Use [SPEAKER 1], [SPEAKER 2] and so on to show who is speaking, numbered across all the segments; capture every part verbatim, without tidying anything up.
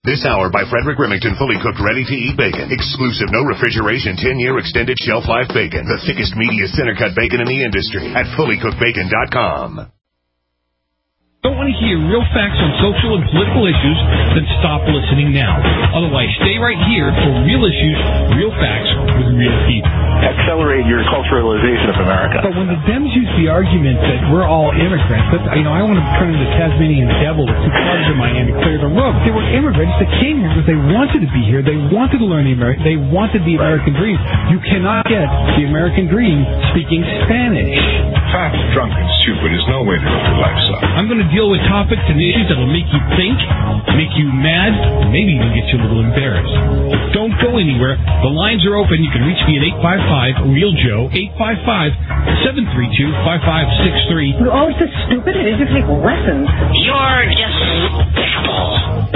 [SPEAKER 1] This hour by Frederick Remington, fully cooked, ready-to-eat bacon. Exclusive, no refrigeration, ten-year extended shelf life bacon. The thickest, meatiest center-cut bacon in the industry at fully cooked bacon dot com.
[SPEAKER 2] Don't want to hear real facts on social and political issues? Then stop listening now. Otherwise, stay right here for real issues, real facts with real people.
[SPEAKER 3] Accelerate your culturalization of America.
[SPEAKER 2] But when the Dems use the argument that we're all immigrants, that, you know, I want to turn into the Tasmanian devil to two parts of Miami, clear the road. They were immigrants that came here because they wanted to be here. They wanted to learn the American. They wanted the American dream. You cannot get the American dream speaking Spanish.
[SPEAKER 4] Fat, drunk, and stupid is no way to live your life, son.
[SPEAKER 2] I'm going to deal with topics and issues that will make you think, make you mad, maybe even get you a little embarrassed. Don't go anywhere. The lines are open. You can reach me at eight five five, real Joe, eight five five, seven three two, five five six three.
[SPEAKER 5] You're always so stupid. It is to take lessons.
[SPEAKER 6] You're despicable.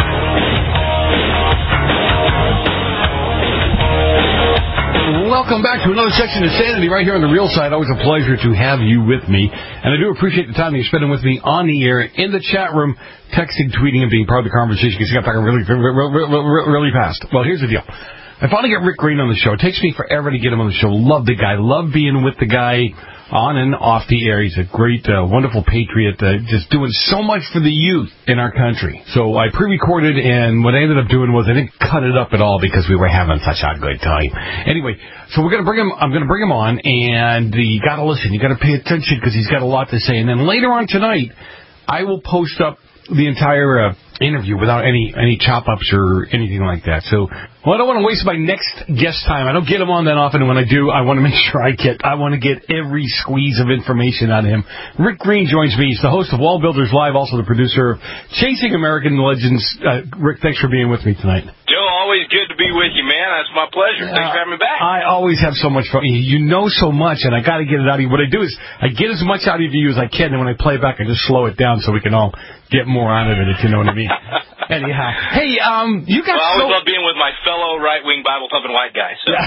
[SPEAKER 7] Welcome back to another section of Sanity right here on the Real Side. Always a pleasure to have you with me. And I do appreciate the time that you're spending with me on the air, in the chat room, texting, tweeting, and being part of the conversation because you got back really, really, really, really fast. Well, here's the deal. I finally got Rick Green on the show. It takes me forever to get him on the show. Love the guy. Love being with the guy on and off the air. He's a great, uh, wonderful patriot, uh, just doing so much for the youth in our country. So I pre-recorded, and what I ended up doing was I didn't cut it up at all because we were having such a good time. Anyway, so we're gonna bring him. I'm gonna bring him on, and you gotta listen. You gotta pay attention because he's got a lot to say. And then later on tonight, I will post up the entire uh, interview without any any chop ups or anything like that. So, well, I don't want to waste my next guest time. I don't get him on that often, and when I do, I want to make sure I get I want to get every squeeze of information out of him. Rick Green joins me. He's the host of Wall Builders Live, also the producer of Chasing American Legends. Uh, Rick, thanks for being with me tonight.
[SPEAKER 8] Joe, always good to be with you, man. That's my pleasure. Thanks for having me back.
[SPEAKER 7] I always have so much fun. You know so much, and I got to get it out of you. What I do is I get as much out of you as I can, and when I play back, I just slow it down so we can all get more out of it, if you know what I mean. Anyhow, hey, um, you got.
[SPEAKER 8] Well, I always
[SPEAKER 7] so...
[SPEAKER 8] love being with my fellow right-wing Bible-thumping white guy. So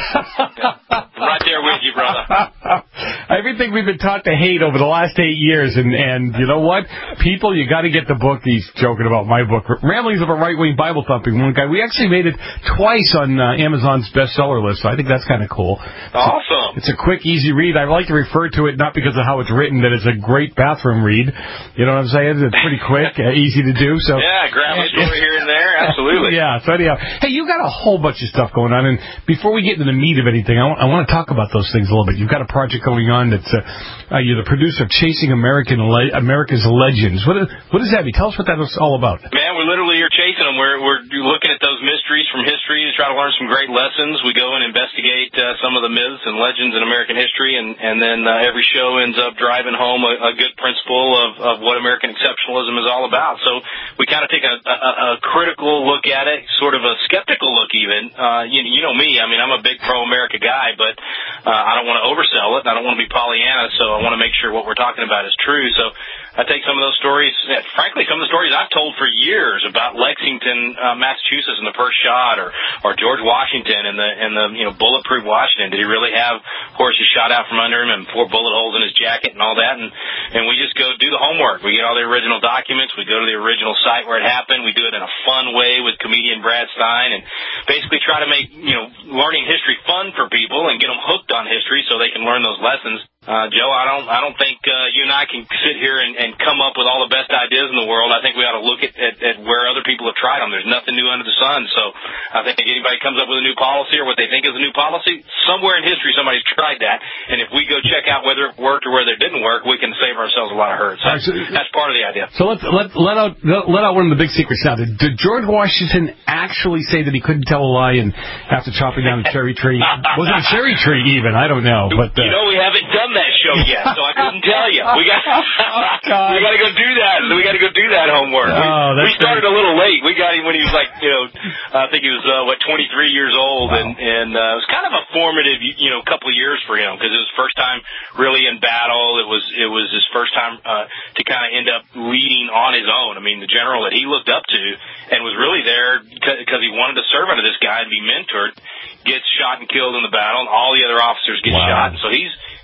[SPEAKER 8] I'm right there with you, brother.
[SPEAKER 7] Everything we've been taught to hate over the last eight years, and and you know what, people, you got to get the book. He's joking about my book, Ramblings of a Right-Wing Bible-thumping One Guy. We actually made it twice on uh, Amazon's bestseller list, so I think that's kind of cool.
[SPEAKER 8] Awesome.
[SPEAKER 7] It's a, it's a quick, easy read. I like to refer to it not because of how it's written, that it's a great bathroom read. You know what I'm saying? It's pretty quick, uh, easy to do. So
[SPEAKER 8] yeah, grab a story here and there. Absolutely.
[SPEAKER 7] Yeah. So anyhow, hey, you got a whole bunch of stuff going on, and before we get into the meat of anything, I, w- I want to talk about those things a little bit. You've got a project going on that's uh, uh, you're the producer of Chasing American Le- America's Legends. What is, what does that mean? Tell us what that is all about.
[SPEAKER 8] Man, we're literally here chasing them. We're we're looking at those mysteries from history to try to learn some great lessons. We go and investigate uh, some of the myths and legends in American history, and and then uh, every show ends up driving home a, a good principle of of what American exceptionalism is all about. So we kind of take a, a, a critical look at it, sort of a skeptical look even. Uh, you, you know me, I mean, I'm a big pro-America guy, but uh, I don't want to oversell it, and I don't want to be Pollyanna, so I want to make sure what we're talking about is true. So I take some of those stories, frankly, some of the stories I've told for years about Lexington, uh, Massachusetts, and the first shot, or or George Washington and the and the you know bulletproof Washington. Did he really have horses shot out from under him and four bullet holes in his jacket and all that? And and we just go do the homework. We get all the original documents. We go to the original site where it happened. We do it in a fun way with comedian Brad Stein, and basically try to make you know learning history fun for people and get them hooked on history so they can learn those lessons. Uh, Joe, I don't, I don't think uh, you and I can sit here and, and come up with all the best ideas in the world. I think we ought to look at, at, at where other people have tried them. There's nothing new under the sun. So I think anybody comes up with a new policy or what they think is a new policy, somewhere in history somebody's tried that. And if we go check out whether it worked or whether it didn't work, we can save ourselves a lot of hurt. So that's, that's part of the idea.
[SPEAKER 7] So let's let let out let out one of the big secrets now. Did, did George Washington actually say that he couldn't tell a lie and after chopping down a cherry tree? Was it a cherry tree even? I don't know. But uh,
[SPEAKER 8] you know, we haven't done that show yet, so I couldn't tell you. We got
[SPEAKER 7] oh,
[SPEAKER 8] we got to go do that. We got to go do that homework.
[SPEAKER 7] Oh,
[SPEAKER 8] we, we started great. a little late. We got him when he was like, you know, I think he was uh, what twenty-three years old, wow. and and uh, it was kind of a formative, you know, couple of years for him because it was first time really in battle. It was it was his first time uh, to kind of end up leading on his own. I mean, the general that he looked up to and was really there because he wanted to serve under this guy and be mentored, gets shot and killed in the battle, and all the other officers get wow. shot. And so he's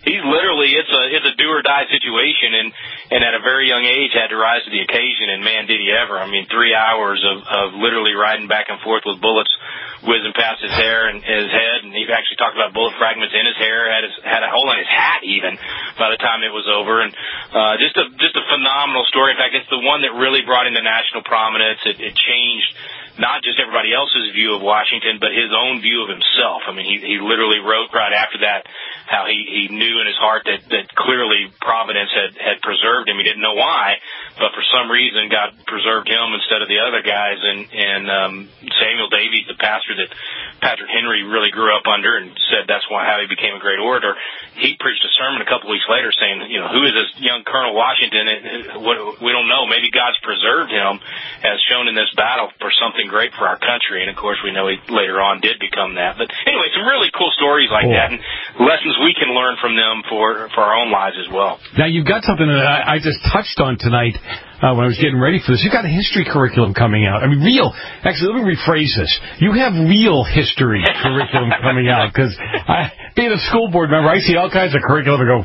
[SPEAKER 8] he's literally, it's a it's a do or die situation, and and at a very young age had to rise to the occasion. And man, did he ever! I mean, three hours of of literally riding back and forth with bullets whizzing past his hair and his head, and he actually talked about bullet fragments in his hair, had his had a hole in his hat even by the time it was over, and uh, just a just a phenomenal story. In fact, it's the one that really brought into national prominence. It, it changed not just everybody else's view of Washington, but his own view of himself. I mean, he he literally wrote right after that how he he knew in his heart that that clearly Providence had had preserved him. He didn't know why, but for some reason God preserved him instead of the other guys. And and um, Samuel Davies, the pastor that Patrick Henry really grew up under, and said that's why how he became a great orator. He preached a sermon a couple weeks later saying, you know, who is this young Colonel Washington? And what, we don't know. Maybe God's preserved him, as shown in this battle, for something great for our country. And of course, we know he later on did become that. But anyway, some really cool stories like cool. that, and lessons we can learn from them for for our own lives as well.
[SPEAKER 7] Now, you've got something that I, I just touched on tonight. Uh, when I was getting ready for this, you've got a history curriculum coming out. I mean, real. Actually, let me rephrase this. You have real history curriculum coming out, because being a school board member, I see all kinds of curriculum and go,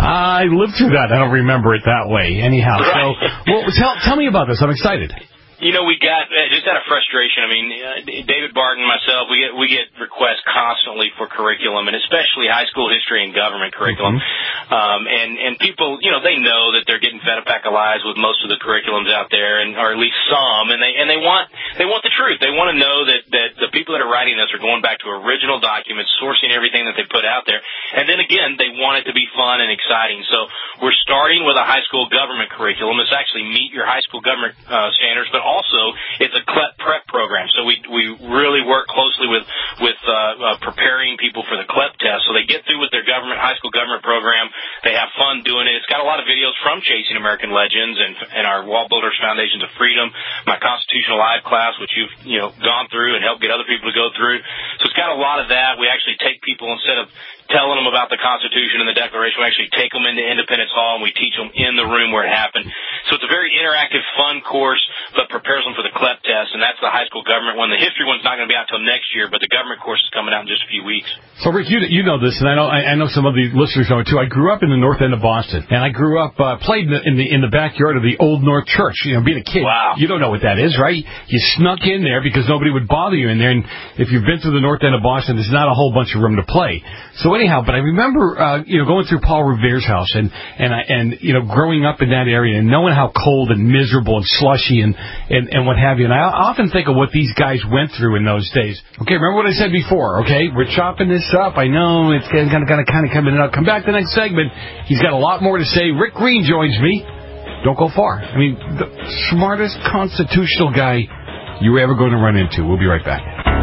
[SPEAKER 7] I lived through that. I don't remember it that way. Anyhow, so well, tell tell me about this. I'm excited.
[SPEAKER 8] You know, we got uh, just out of frustration. I mean, uh, David Barton and myself, we get we get requests constantly for curriculum, and especially high school history and government curriculum. Mm-hmm. Um, and and people, you know, they know that they're getting fed a pack of lies with most of the curriculums out there, and or at least some. And they and they want they want the truth. They want to know that that the people that are writing this are going back to original documents, sourcing everything that they put out there. And then again, they want it to be fun and exciting. So we're starting with a high school government curriculum. It's actually meet your high school government uh, standards, but also it's a C L E P prep program. So we we really work closely with with uh, uh, preparing people for the C L E P test. So they get through with their government high school government program. They have fun doing it. It's got a lot of videos from Chasing American Legends and and our Wall Builders Foundations of Freedom, my Constitutional Live class, which you've you know gone through and helped get other people to go through. So it's got a lot of that. We actually take people, instead of telling them about the Constitution and the Declaration, we actually take them into Independence Hall and we teach them in the room where it happened. So it's a very interactive, fun course, but prepares them for the C L E P test, and that's the high school government one. The history one's not going to be out until next year, but the government course is coming out in just a few weeks.
[SPEAKER 7] So, Rick, you you know this, and I know I, I know some of the listeners know it too. I grew up in the north end of Boston, and I grew up uh, played in the, in the in the backyard of the Old North Church. You know, being a kid,
[SPEAKER 8] wow.
[SPEAKER 7] You don't know what that is, right? You snuck in there because nobody would bother you in there, and if you've been through the north end of Boston, there's not a whole bunch of room to play. So anyhow, but I remember uh, you know going through Paul Revere's house, and and I, and you know growing up in that area and knowing how cold and miserable and slushy and and and what have you. And I often think of what these guys went through in those days. Okay, remember what I said before, okay? We're chopping this up. I know it's going to kind of come in and out. Come back to the next segment. He's got a lot more to say. Rick Green joins me. Don't go far. I mean, the smartest constitutional guy you're ever going to run into. We'll be right back.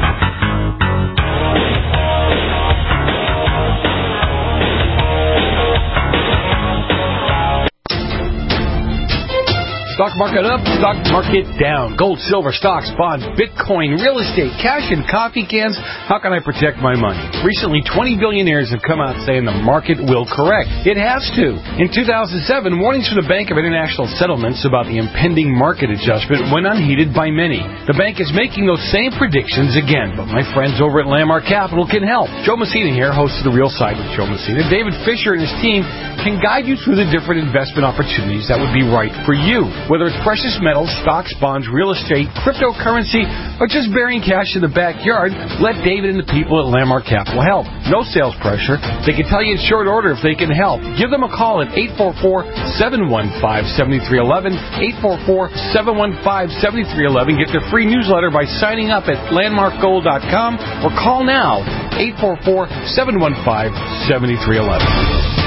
[SPEAKER 7] Stock market up, stock market down. Gold, silver, stocks, bonds, Bitcoin, real estate, cash, and coffee cans. How can I protect my money? Recently, twenty billionaires have come out saying the market will correct. It has to. In two thousand seven, warnings from the Bank of International Settlements about the impending market adjustment went unheeded by many. The bank is making those same predictions again, but my friends over at Landmark Capital can help. Joe Messina here, host of The Real Side with Joe Messina. David Fisher and his team can guide you through the different investment opportunities that would be right for you. Whether it's precious metals, stocks, bonds, real estate, cryptocurrency, or just burying cash in the backyard, let David and the people at Landmark Capital help. No sales pressure. They can tell you in short order if they can help. Give them a call at eight four four, seven one five, seven three one one, eight four four, seven one five, seven three one one. Get their free newsletter by signing up at landmark gold dot com or call now, eight four four, seven one five, seven three one one.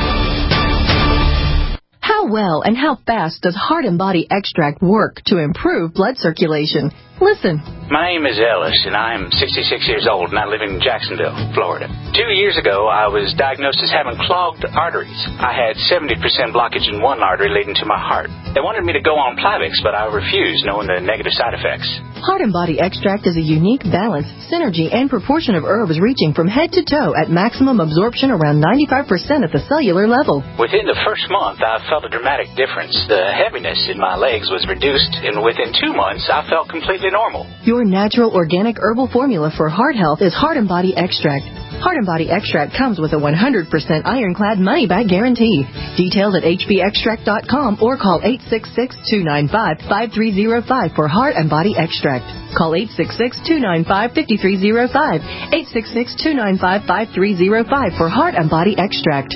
[SPEAKER 9] How well and how fast does Heart and Body Extract work to improve blood circulation? Listen.
[SPEAKER 10] My name is Ellis, and I am sixty-six years old, and I live in Jacksonville, Florida. Two years ago, I was diagnosed as having clogged arteries. I had seventy percent blockage in one artery leading to my heart. They wanted me to go on Plavix, but I refused, knowing the negative side effects.
[SPEAKER 9] Heart and Body Extract is a unique balance, synergy, and proportion of herbs reaching from head to toe at maximum absorption around ninety-five percent at the cellular level.
[SPEAKER 10] Within the first month, I felt a dramatic difference. The heaviness in my legs was reduced, and within two months, I felt completely normal.
[SPEAKER 9] Your natural organic herbal formula for heart health is Heart and Body Extract. Heart and Body Extract comes with a one hundred percent ironclad money-back guarantee. Details at h b extract dot com or call eight six six, two nine five, five three zero five for Heart and Body Extract. Call eight six six, two nine five, five three zero five, eight six six, two nine five, five three zero five for Heart and Body Extract.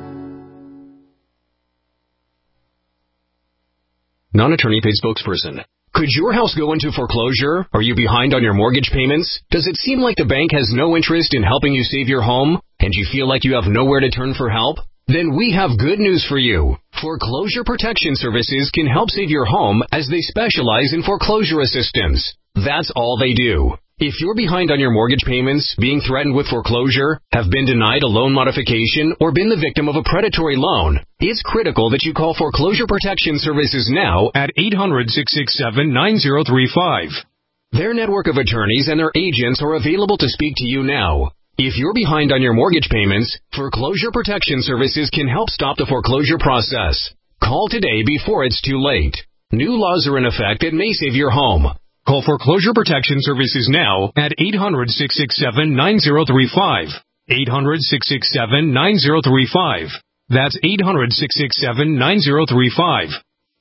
[SPEAKER 11] Non-attorney paid spokesperson. Could your house go into foreclosure? Are you behind on your mortgage payments? Does it seem like the bank has no interest in helping you save your home, and you feel like you have nowhere to turn for help? Then we have good news for you. Foreclosure Protection Services can help save your home as they specialize in foreclosure assistance. That's all they do. If you're behind on your mortgage payments, being threatened with foreclosure, have been denied a loan modification, or been the victim of a predatory loan, it's critical that you call Foreclosure Protection Services now at eight hundred, six six seven, nine zero three five. Their network of attorneys and their agents are available to speak to you now. If you're behind on your mortgage payments, Foreclosure Protection Services can help stop the foreclosure process. Call today before it's too late. New laws are in effect that may save your home. Call Foreclosure Protection Services now at eight hundred, six six seven, nine zero three five. eight hundred, six six seven, nine zero three five. That's eight hundred, six six seven, nine zero three five.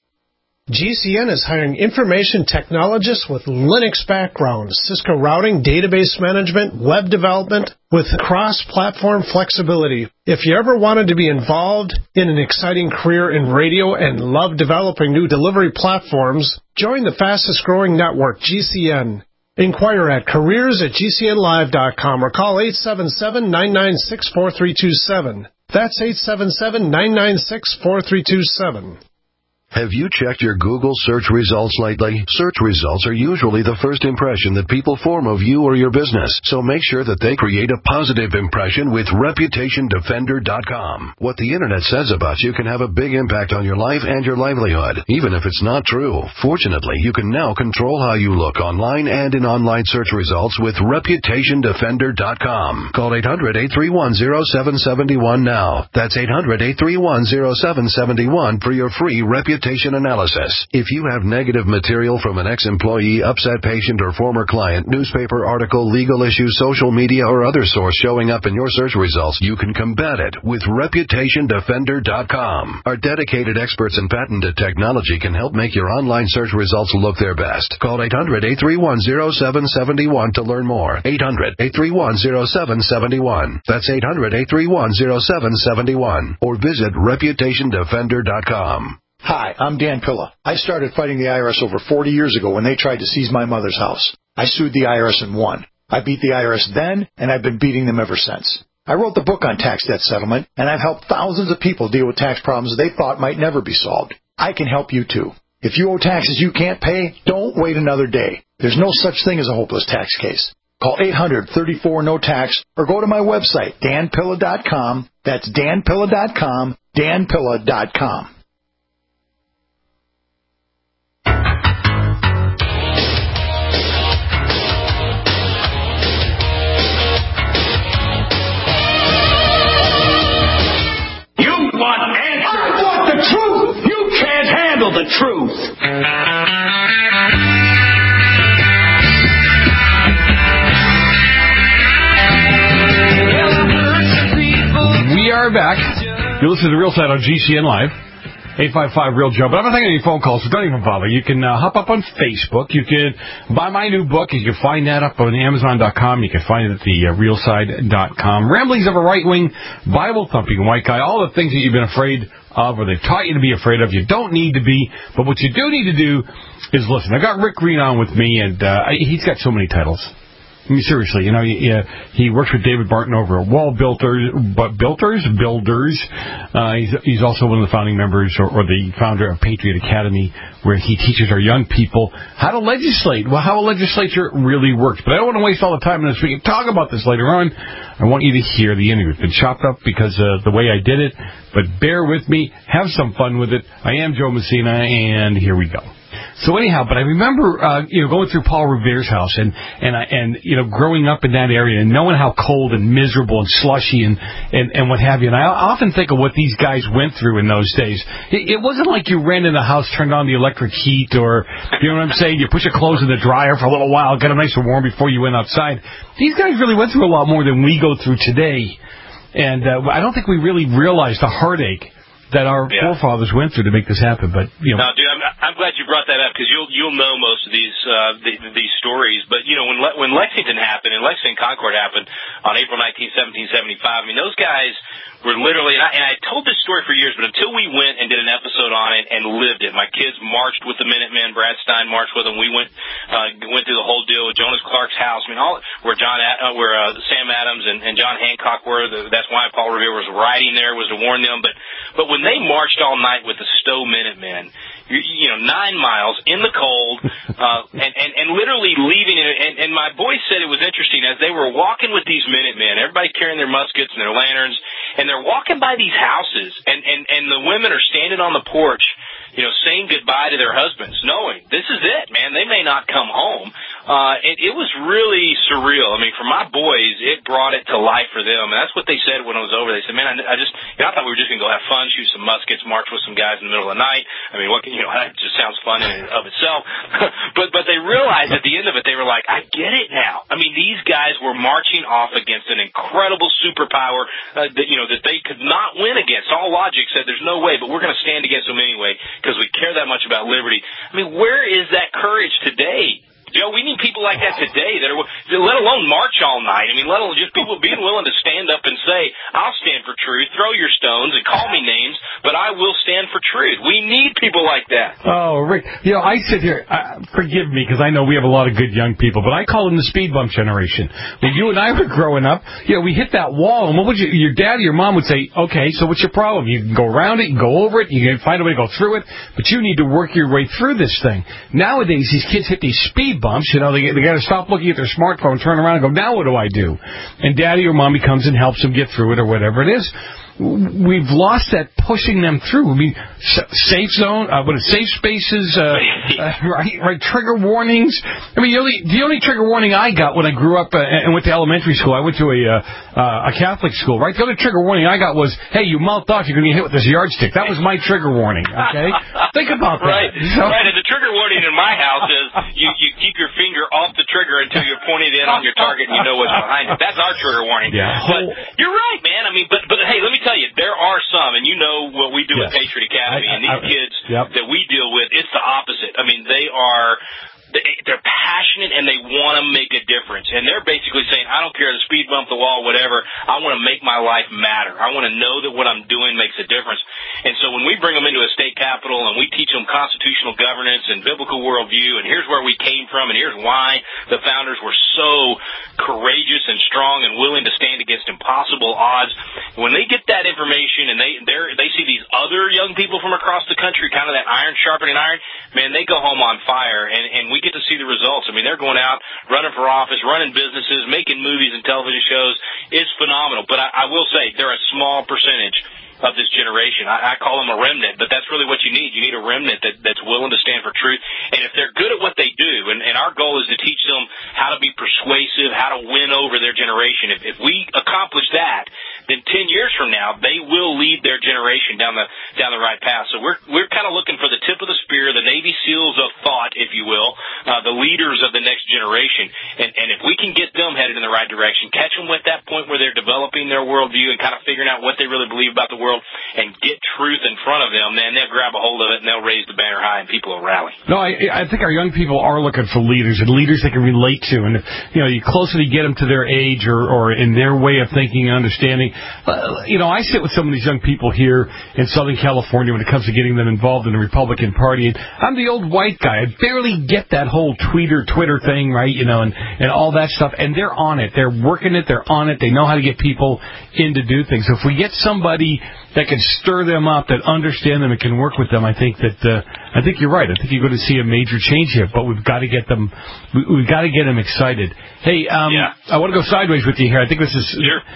[SPEAKER 12] G C N is hiring information technologists with Linux backgrounds, Cisco routing, database management, web development, with cross-platform flexibility. If you ever wanted to be involved in an exciting career in radio and love developing new delivery platforms, join the fastest-growing network, G C N. Inquire at careers at g c n live dot com or call eight seven seven, nine nine six, four three two seven. That's eight seven seven, nine nine six, four three two seven.
[SPEAKER 13] Have you checked your Google search results lately? Search results are usually the first impression that people form of you or your business, so make sure that they create a positive impression with reputation defender dot com. What the Internet says about you can have a big impact on your life and your livelihood, even if it's not true. Fortunately, you can now control how you look online and in online search results with reputation defender dot com. Call eight hundred, eight three one, zero seven seven one now. That's eight hundred, eight three one, zero seven seven one for your free reputation analysis. If you have negative material from an ex-employee, upset patient, or former client, newspaper article, legal issue, social media, or other source showing up in your search results, you can combat it with reputation defender dot com. Our dedicated experts in patented technology can help make your online search results look their best. Call eight hundred, eight three one, zero seven seven one to learn more. eight hundred, eight three one, zero seven seven one. That's eight hundred, eight three one, zero seven seven one. Or visit reputation defender dot com.
[SPEAKER 14] Hi, I'm Dan Pilla. I started fighting the I R S over forty years ago when they tried to seize my mother's house. I sued the I R S and won. I beat the I R S then, and I've been beating them ever since. I wrote the book on tax debt settlement, and I've helped thousands of people deal with tax problems they thought might never be solved. I can help you, too. If you owe taxes you can't pay, don't wait another day. There's no such thing as a hopeless tax case. Call eight hundred, three four, N O T A X or go to my website, dan pilla dot com. That's dan pilla dot com, dan pilla dot com.
[SPEAKER 6] The truth.
[SPEAKER 7] We are back. You listen to The Real Side on G C N Live. eight five five, real Joe. But I'm not taking any phone calls, so don't even bother. You can uh, hop up on Facebook. You can buy my new book. You can find that up on amazon dot com. You can find it at the uh, real side dot com. Ramblings of a right-wing, Bible-thumping white guy. All the things that you've been afraid of, or they've taught you to be afraid of. You don't need to be. But what you do need to do is listen. I got Rick Green on with me, and uh, he's got so many titles. I mean, seriously, you know, he, uh, he works with David Barton over at Wall Builders, but Builders, Builders. Uh, he's, he's also one of the founding members or, or the founder of Patriot Academy, where he teaches our young people how to legislate, well, how a legislature really works. But I don't want to waste all the time in this. We can talk about this later on. I want you to hear the interview. It's been chopped up because of uh, the way I did it, but bear with me. Have some fun with it. I am Joe Messina, and here we go. So anyhow, but I remember, uh, you know, going through Paul Revere's house and, and, I, and, you know, growing up in that area and knowing how cold and miserable and slushy and, and, and what have you. And I often think of what these guys went through in those days. It, it wasn't like you ran in the house, turned on the electric heat, or, you know what I'm saying, you put your clothes in the dryer for a little while, get them nice and warm before you went outside. These guys really went through a lot more than we go through today. And uh, I don't think we really realized the heartache that our yeah. forefathers went through to make this happen. But, you know.
[SPEAKER 8] No, dude, I'm, I'm glad you brought that up, because you'll you'll know most of these uh, the, these stories. But, you know, when Le- when Lexington happened and Lexington Concord happened on April nineteenth, seventeen seventy-five, I mean, those guys were literally, and I, and I told this story for years, but until we went and did an episode on it and lived it, my kids marched with the Minutemen, Brad Stein marched with them, we went uh, went through the whole deal with Jonas Clark's house, I mean, all where John, uh, where uh, Sam Adams and, and John Hancock were, the, that's why Paul Revere was riding there, was to warn them, but, but when they marched all night with the Stowe Minutemen, you, you know, nine miles in the cold, uh, and, and, and literally leaving it, and, and my boys said it was interesting, as they were walking with these Minutemen, everybody carrying their muskets and their lanterns, and they're walking by these houses, and, and, and the women are standing on the porch, you know, saying goodbye to their husbands, knowing this is it, man. They may not come home. Uh, it, it was really surreal. I mean, for my boys, it brought it to life for them. And that's what they said when it was over. They said, man, I, I just, you know, I thought we were just going to go have fun, shoot some muskets, march with some guys in the middle of the night. I mean, what can, you know, that just sounds fun in and of itself. but, but they realized at the end of it, they were like, I get it now. I mean, these guys were marching off against an incredible superpower, uh, that, you know, that they could not win against. All logic said there's no way, but we're going to stand against them anyway, because we care that much about liberty. I mean, where is that courage today? You know, we need people like that today, that are, let alone march all night. I mean, let alone just people being willing to stand up and say, I'll stand for truth, throw your stones and call me names, but I will stand for truth. We need people like that.
[SPEAKER 7] Oh, Rick, you know, I sit here, uh, forgive me, because I know we have a lot of good young people, but I call them the speed bump generation. When you and I were growing up, you know, we hit that wall, and what would you, your dad or your mom would say, okay, so what's your problem? You can go around it, you can go over it, you can find a way to go through it, but you need to work your way through this thing. Nowadays, these kids hit these speed bumps, you know, they, they got to stop looking at their smartphone, turn around and go, now what do I do? And daddy or mommy comes and helps them get through it or whatever it is. We've lost that pushing them through. I mean, safe zone, uh, what is safe spaces, uh, uh, right, right, trigger warnings. I mean, the only, the only trigger warning I got when I grew up uh, and went to elementary school, I went to a, uh, uh, a Catholic school, right? The only trigger warning I got was, hey, you mouthed off, you're going to get hit with this yardstick. That was my trigger warning, okay? Think about that.
[SPEAKER 8] Right, so, right, and the trigger warning in my house is you, you keep your finger off the trigger until you're pointed in on your target and you know what's behind it. That's our trigger warning. Yeah. But you're right, man. I mean, but, but hey, let me tell you, there are some, and you know what we do yes. at Patriot Academy, I, I, and these I, kids yep. that we deal with, it's the opposite. I mean, they are, they're passionate, and they want to make a difference. And they're basically saying, I don't care, the speed bump, the wall, whatever, I want to make my life matter. I want to know that what I'm doing makes a difference. And so when we bring them into a state capitol and we teach them constitutional governance and biblical worldview, and here's where we came from, and here's why the founders were so courageous and strong and willing to stand against impossible odds, when they get that information and they they're, they see these other young people from across the country, kind of that iron sharpening iron, man, they go home on fire, and, and we get to see the results. I mean, they're going out, running for office, running businesses, making movies and television shows. It's phenomenal. But I, I will say, they're a small percentage of this generation. I, I call them a remnant, but that's really what you need. You need a remnant that, that's willing to stand for truth. And if they're good at what they do, and, and our goal is to teach them how to be persuasive, how to win over their generation. If, if we accomplish that, then ten years from now, they will lead their generation down the down the right path. So we're we're kind of looking for the tip of the spear, the Navy SEALs of thought, if you will, uh, the leaders of the next generation. And, and if we can get them headed in the right direction, catch them at that point where they're developing their worldview and kind of figuring out what they really believe about the world, and get truth in front of them, then they'll grab a hold of it and they'll raise the banner high, and people will rally.
[SPEAKER 7] No, I, I think our young people are looking for leaders, and leaders they can relate to. And, if, you know, you closer you get them to their age or, or in their way of thinking and understanding. Uh, you know, I sit with some of these young people here in Southern California when it comes to getting them involved in the Republican Party. And I'm the old white guy. I barely get that whole tweeter, Twitter thing, right, you know, and, and all that stuff. And they're on it. They're working it. They're on it. They know how to get people in to do things. So if we get somebody that can stir them up, that understand them and can work with them, I think that uh, I think you're right. I think you're going to see a major change here, but we've got to get them we, we've got to get them excited. Hey, um,
[SPEAKER 8] yeah.
[SPEAKER 7] I want to go sideways with you here. I think this is
[SPEAKER 8] sure.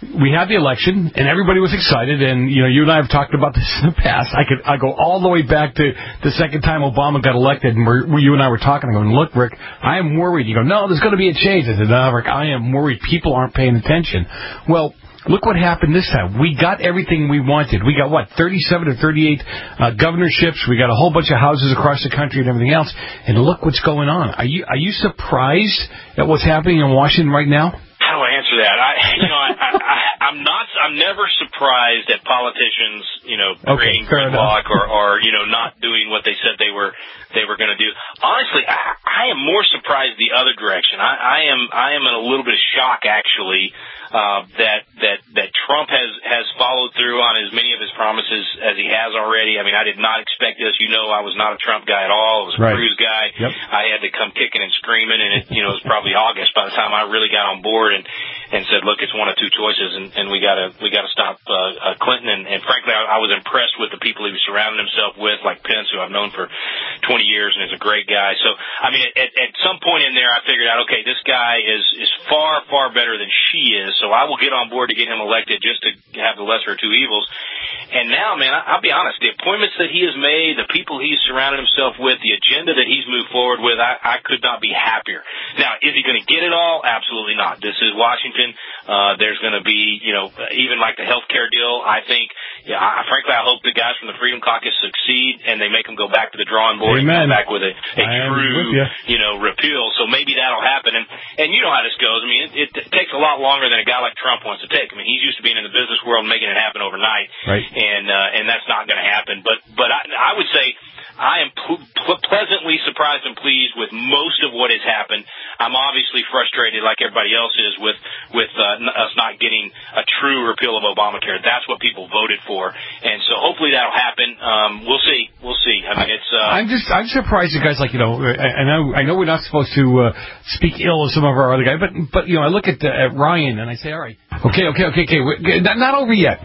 [SPEAKER 7] we had the election, and everybody was excited, and, you know, you and I have talked about this in the past. I could I go all the way back to the second time Obama got elected, and we're, you and I were talking. I'm going, look, Rick, I am worried. You go, no, there's going to be a change. I said, no, Rick, I am worried. People aren't paying attention. Well, look what happened this time. We got everything we wanted. We got, what, thirty-seven or thirty-eight uh, governorships. We got a whole bunch of houses across the country and everything else. And look what's going on. Are you are you surprised at what's happening in Washington right now?
[SPEAKER 8] How do I answer that? I, you know, I, I, I'm not. I'm never surprised at politicians, you know,
[SPEAKER 7] Okay,
[SPEAKER 8] creating
[SPEAKER 7] fair
[SPEAKER 8] gridlock or, or, you know, not doing what they said they were they were going to do. Honestly, I, I am more surprised the other direction. I, I am. I am in a little bit of shock, actually, uh, that that that Trump has has followed through on as many of his promises as he has already. I mean, I did not expect this. You know, I was not a Trump guy at all. I was a
[SPEAKER 7] Right.
[SPEAKER 8] Cruz guy.
[SPEAKER 7] Yep.
[SPEAKER 8] I had to come kicking and screaming, and it, you know, it was probably August by the time I really got on board and and said, look, it's one of two choices, and, and we gotta we gotta stop uh, uh, Clinton. And, and frankly, I, I was impressed with the people he was surrounding himself with, like Pence, who I've known for twenty years and is a great guy. So, I mean, at, at some point in there, I figured out, okay, this guy is is far far better than she is. So I will get on board to get him elected just to have the lesser of two evils. And now, man, I, I'll be honest, the appointments that he has made, the people he's surrounded himself with, the agenda that he's moved forward with, I, I could not be happier. Now, is he going to get it all? Absolutely not. This is Washington. Uh, there's going to be, you know, even like the health care deal, I think, yeah, I, frankly, I hope the guys from the Freedom Caucus succeed and they make them go back to the drawing board
[SPEAKER 7] Amen.
[SPEAKER 8] and come back with a, a true,
[SPEAKER 7] you.
[SPEAKER 8] you know, repeal. So maybe that'll happen. And, and you know how this goes. I mean, it, it takes a lot longer than a guy like Trump wants to take. I mean, he's used to being in the business world and making it happen overnight.
[SPEAKER 7] Right.
[SPEAKER 8] And, uh, and that's not going to happen. But, but I, I would say, I am pl- pl- pleasantly surprised and pleased with most of what has happened. I'm obviously frustrated, like everybody else is, with with uh, n- us not getting a true repeal of Obamacare. That's what people voted for, and so hopefully that'll happen. Um, we'll see. We'll see. I mean, it's. Uh,
[SPEAKER 7] I'm just I'm surprised that guys like you know I, I know I know we're not supposed to uh, speak ill of some of our other guys, but but you know I look at, uh, at Ryan and I say, all right, okay, okay, okay, okay, we're, not, not over yet.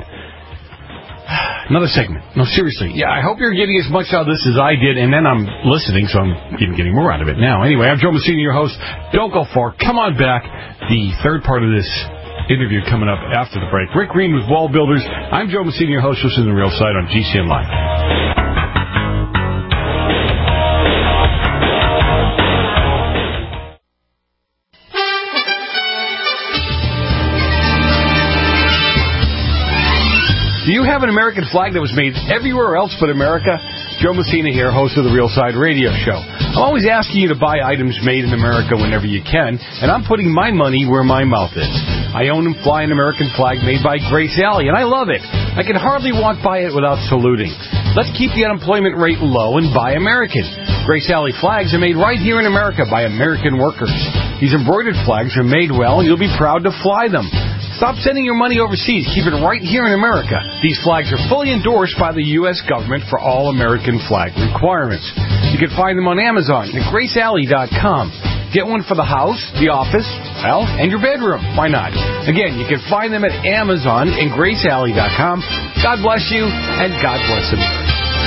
[SPEAKER 7] Another segment. No, seriously. Yeah, I hope you're getting as much out of this as I did, and then I'm listening, so I'm even getting more out of it now. Anyway, I'm Joe Messina, your host. Don't go far. Come on back. The third part of this interview coming up after the break. Rick Green with Wall Builders. I'm Joe Messina, your host. This is The Real Side on G C N Live. Do you have an American flag that was made everywhere else but America? Joe Messina here, host of the Real Side Radio Show. I'm always asking you to buy items made in America whenever you can, and I'm putting my money where my mouth is. I own and fly an American flag made by Grace Alley, and I love it. I can hardly walk by it without saluting. Let's keep the unemployment rate low and buy American. Grace Alley flags are made right here in America by American workers. These embroidered flags are made well, and you'll be proud to fly them. Stop sending your money overseas. Keep it right here in America. These flags are fully endorsed by the U S government for all American flag requirements. You can find them on Amazon at grace alley dot com. Get one for the house, the office, well, and your bedroom. Why not? Again, you can find them at Amazon and grace alley dot com. God bless you, and God bless America.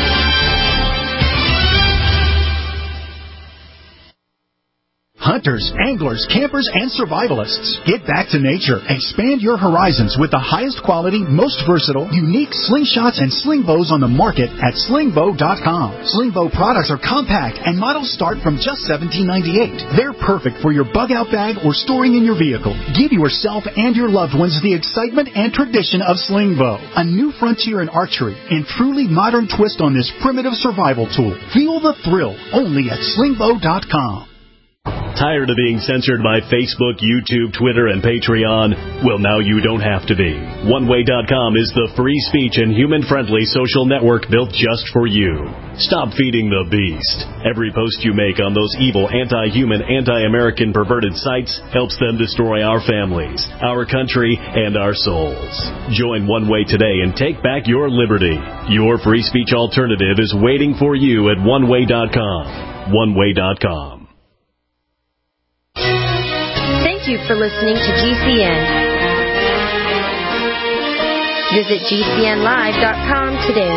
[SPEAKER 15] Hunters, anglers, campers, and survivalists. Get back to nature. Expand your horizons with the highest quality, most versatile, unique slingshots and sling bows on the market at sling bow dot com. Sling bow products are compact and models start from just seventeen ninety-eight. They're perfect for your bug-out bag or storing in your vehicle. Give yourself and your loved ones the excitement and tradition of sling bow. A new frontier in archery and truly modern twist on this primitive survival tool. Feel the thrill only at sling bow dot com.
[SPEAKER 16] Tired of being censored by Facebook, YouTube, Twitter, and Patreon? Well, now you don't have to be. one way dot com is the free speech and human-friendly social network built just for you. Stop feeding the beast. Every post you make on those evil, anti-human, anti-American perverted sites helps them destroy our families, our country, and our souls. Join One Way today and take back your liberty. Your free speech alternative is waiting for you at one way dot com. one way dot com.
[SPEAKER 17] Thank you for listening to G C N. Visit G C N live dot com today.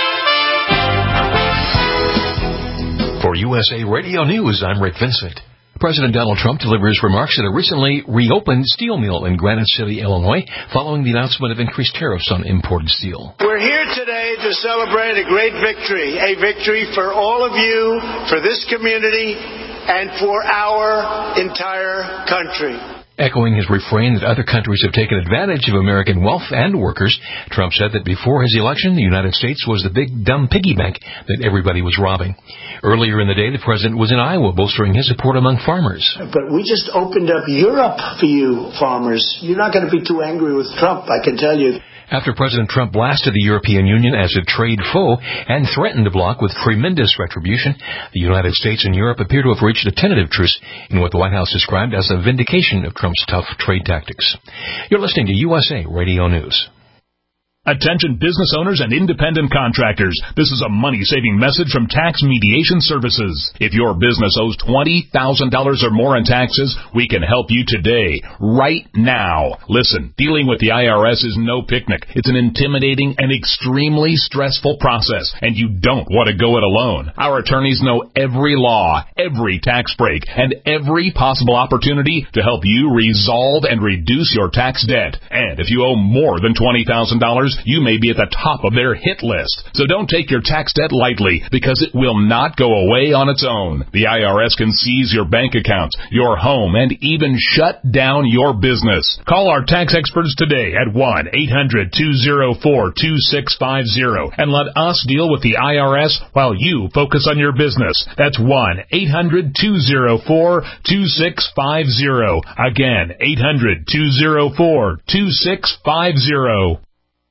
[SPEAKER 18] For U S A Radio News, I'm Rick Vincent. President Donald Trump delivers remarks at a recently reopened steel mill in Granite City, Illinois, following the announcement of increased tariffs on imported steel.
[SPEAKER 19] We're here today to celebrate a great victory, a victory for all of you, for this community, and for our entire country.
[SPEAKER 18] Echoing his refrain that other countries have taken advantage of American wealth and workers, Trump said that before his election, the United States was the big, dumb piggy bank that everybody was robbing. Earlier in the day, the president was in Iowa bolstering his support among farmers.
[SPEAKER 19] But we just opened up Europe for you, farmers. You're not going to be too angry with Trump, I can tell you.
[SPEAKER 18] After President Trump blasted the European Union as a trade foe and threatened the bloc with tremendous retribution, the United States and Europe appear to have reached a tentative truce in what the White House described as a vindication of Trump's tough trade tactics. You're listening to U S A Radio News.
[SPEAKER 20] Attention business owners and independent contractors. This is a money-saving message from Tax Mediation Services. If your business owes twenty thousand dollars or more in taxes, we can help you today, right now. Listen, dealing with the I R S is no picnic. It's an intimidating and extremely stressful process, and you don't want to go it alone. Our attorneys know every law, every tax break, and every possible opportunity to help you resolve and reduce your tax debt. And if you owe more than twenty thousand dollars, you may be at the top of their hit list. So don't take your tax debt lightly, because it will not go away on its own. The I R S can seize your bank accounts, your home, and even shut down your business. Call our tax experts today at one eight hundred two oh four two six five oh and let us deal with the I R S while you focus on your business. That's one eight hundred two oh four two six five oh. Again, eight hundred two oh four two six five oh.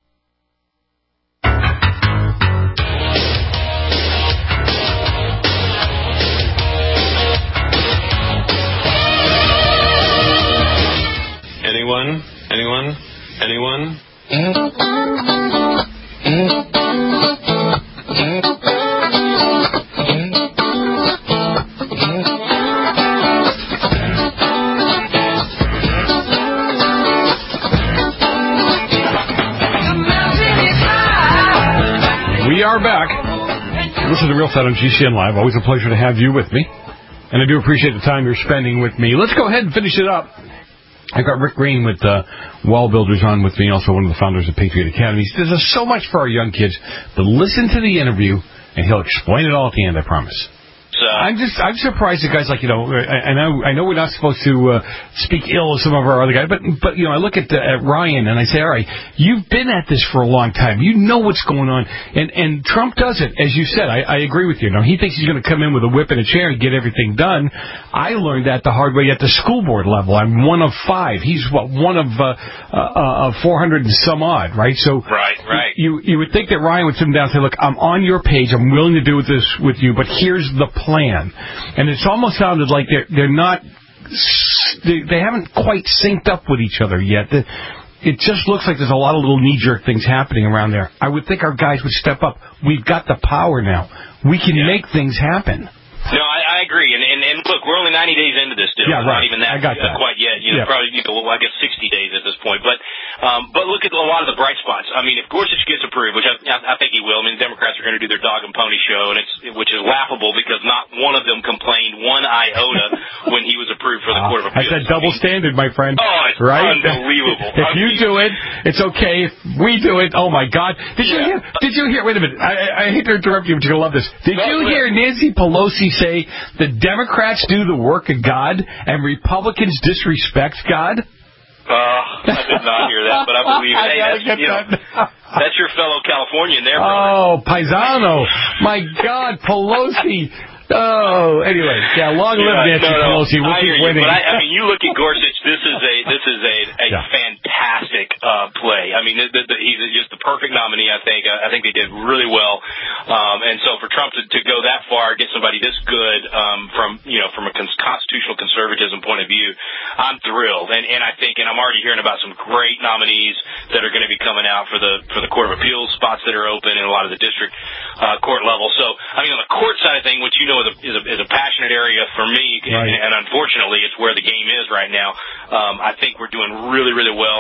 [SPEAKER 21] Anyone? Anyone? Anyone?
[SPEAKER 7] We are back. This is The Real Side on G C N Live. Always a pleasure to have you with me. And I do appreciate the time you're spending with me. Let's go ahead and finish it up. I've got Rick Green with uh, Wall Builders on with me, also one of the founders of Patriot Academy. There's so much for our young kids, but listen to the interview, and he'll explain it all at the end, I promise.
[SPEAKER 8] Uh,
[SPEAKER 7] I'm just I'm surprised at guys like, you know, I, I know I know we're not supposed to uh, speak ill of some of our other guys, but, but you know, I look at, uh, at Ryan and I say, all right, you've been at this for a long time. You know what's going on. And, and Trump does it, as you said. I, I agree with you. Now, he thinks he's going to come in with a whip and a chair and get everything done. I learned that the hard way at the school board level. I'm one of five. He's, what, one of uh, uh, uh, four hundred and some odd, right? So
[SPEAKER 8] right, right. You,
[SPEAKER 7] you would think that Ryan would sit him down and say, look, I'm on your page. I'm willing to do this with you, but here's the plan. And it's almost sounded like they're they're not they, they haven't quite synced up with each other yet. It just looks like there's a lot of little knee-jerk things happening around there. I would think our guys would step up. We've got the power now. We can yeah. make things happen.
[SPEAKER 8] No, I, I agree, and, and and look, we're only ninety days into this deal.
[SPEAKER 7] Yeah, right.
[SPEAKER 8] Not even that,
[SPEAKER 7] I got that.
[SPEAKER 8] Uh, quite yet. You know,
[SPEAKER 7] yeah.
[SPEAKER 8] probably you know, well, I guess sixty days at this point. But um, but look at a lot of the bright spots. I mean, if Gorsuch gets approved, which I, I think he will. I mean, the Democrats are going to do their dog and pony show, and it's which is laughable because not one of them complained one iota when he was approved for the uh, Court of Appeals.
[SPEAKER 7] That's a double I mean, standard, my friend.
[SPEAKER 8] Oh, it's
[SPEAKER 7] right?
[SPEAKER 8] unbelievable.
[SPEAKER 7] If you do it, it's okay. If we do it, oh my God! Did yeah. you hear? Did you hear? Wait a minute. I, I hate to interrupt you, but you're gonna love this. Did no, you hear Nancy Pelosi say the Democrats do the work of God and Republicans disrespect God?
[SPEAKER 8] Uh, I did not hear that, but I believe it. Hey, that's, you know, that's your fellow Californian there, brother.
[SPEAKER 7] Oh, Paisano. My God, Pelosi. Oh, anyway, yeah, long live
[SPEAKER 8] yeah,
[SPEAKER 7] Nancy
[SPEAKER 8] no, no,
[SPEAKER 7] Pelosi. We'll
[SPEAKER 8] I
[SPEAKER 7] keep
[SPEAKER 8] hear
[SPEAKER 7] winning.
[SPEAKER 8] You, but I, I mean, you look at Gorsuch. This is a this is a, a yeah. fantastic uh, play. I mean, the, the, he's just the perfect nominee. I think. I think they did really well. Um, and so for Trump to, to go that far, get somebody this good um, from you know from a cons- constitutional conservatism point of view, I'm thrilled. And and I think, and I'm already hearing about some great nominees that are going to be coming out for the for the Court of Appeals spots that are open in a lot of the district uh, court level. So I mean, on the court side of thing, which you know is a, is a, is a passionate area for me,
[SPEAKER 7] right.
[SPEAKER 8] and, and unfortunately, it's where the game is right now. Um, I think we're doing really, really well, and I think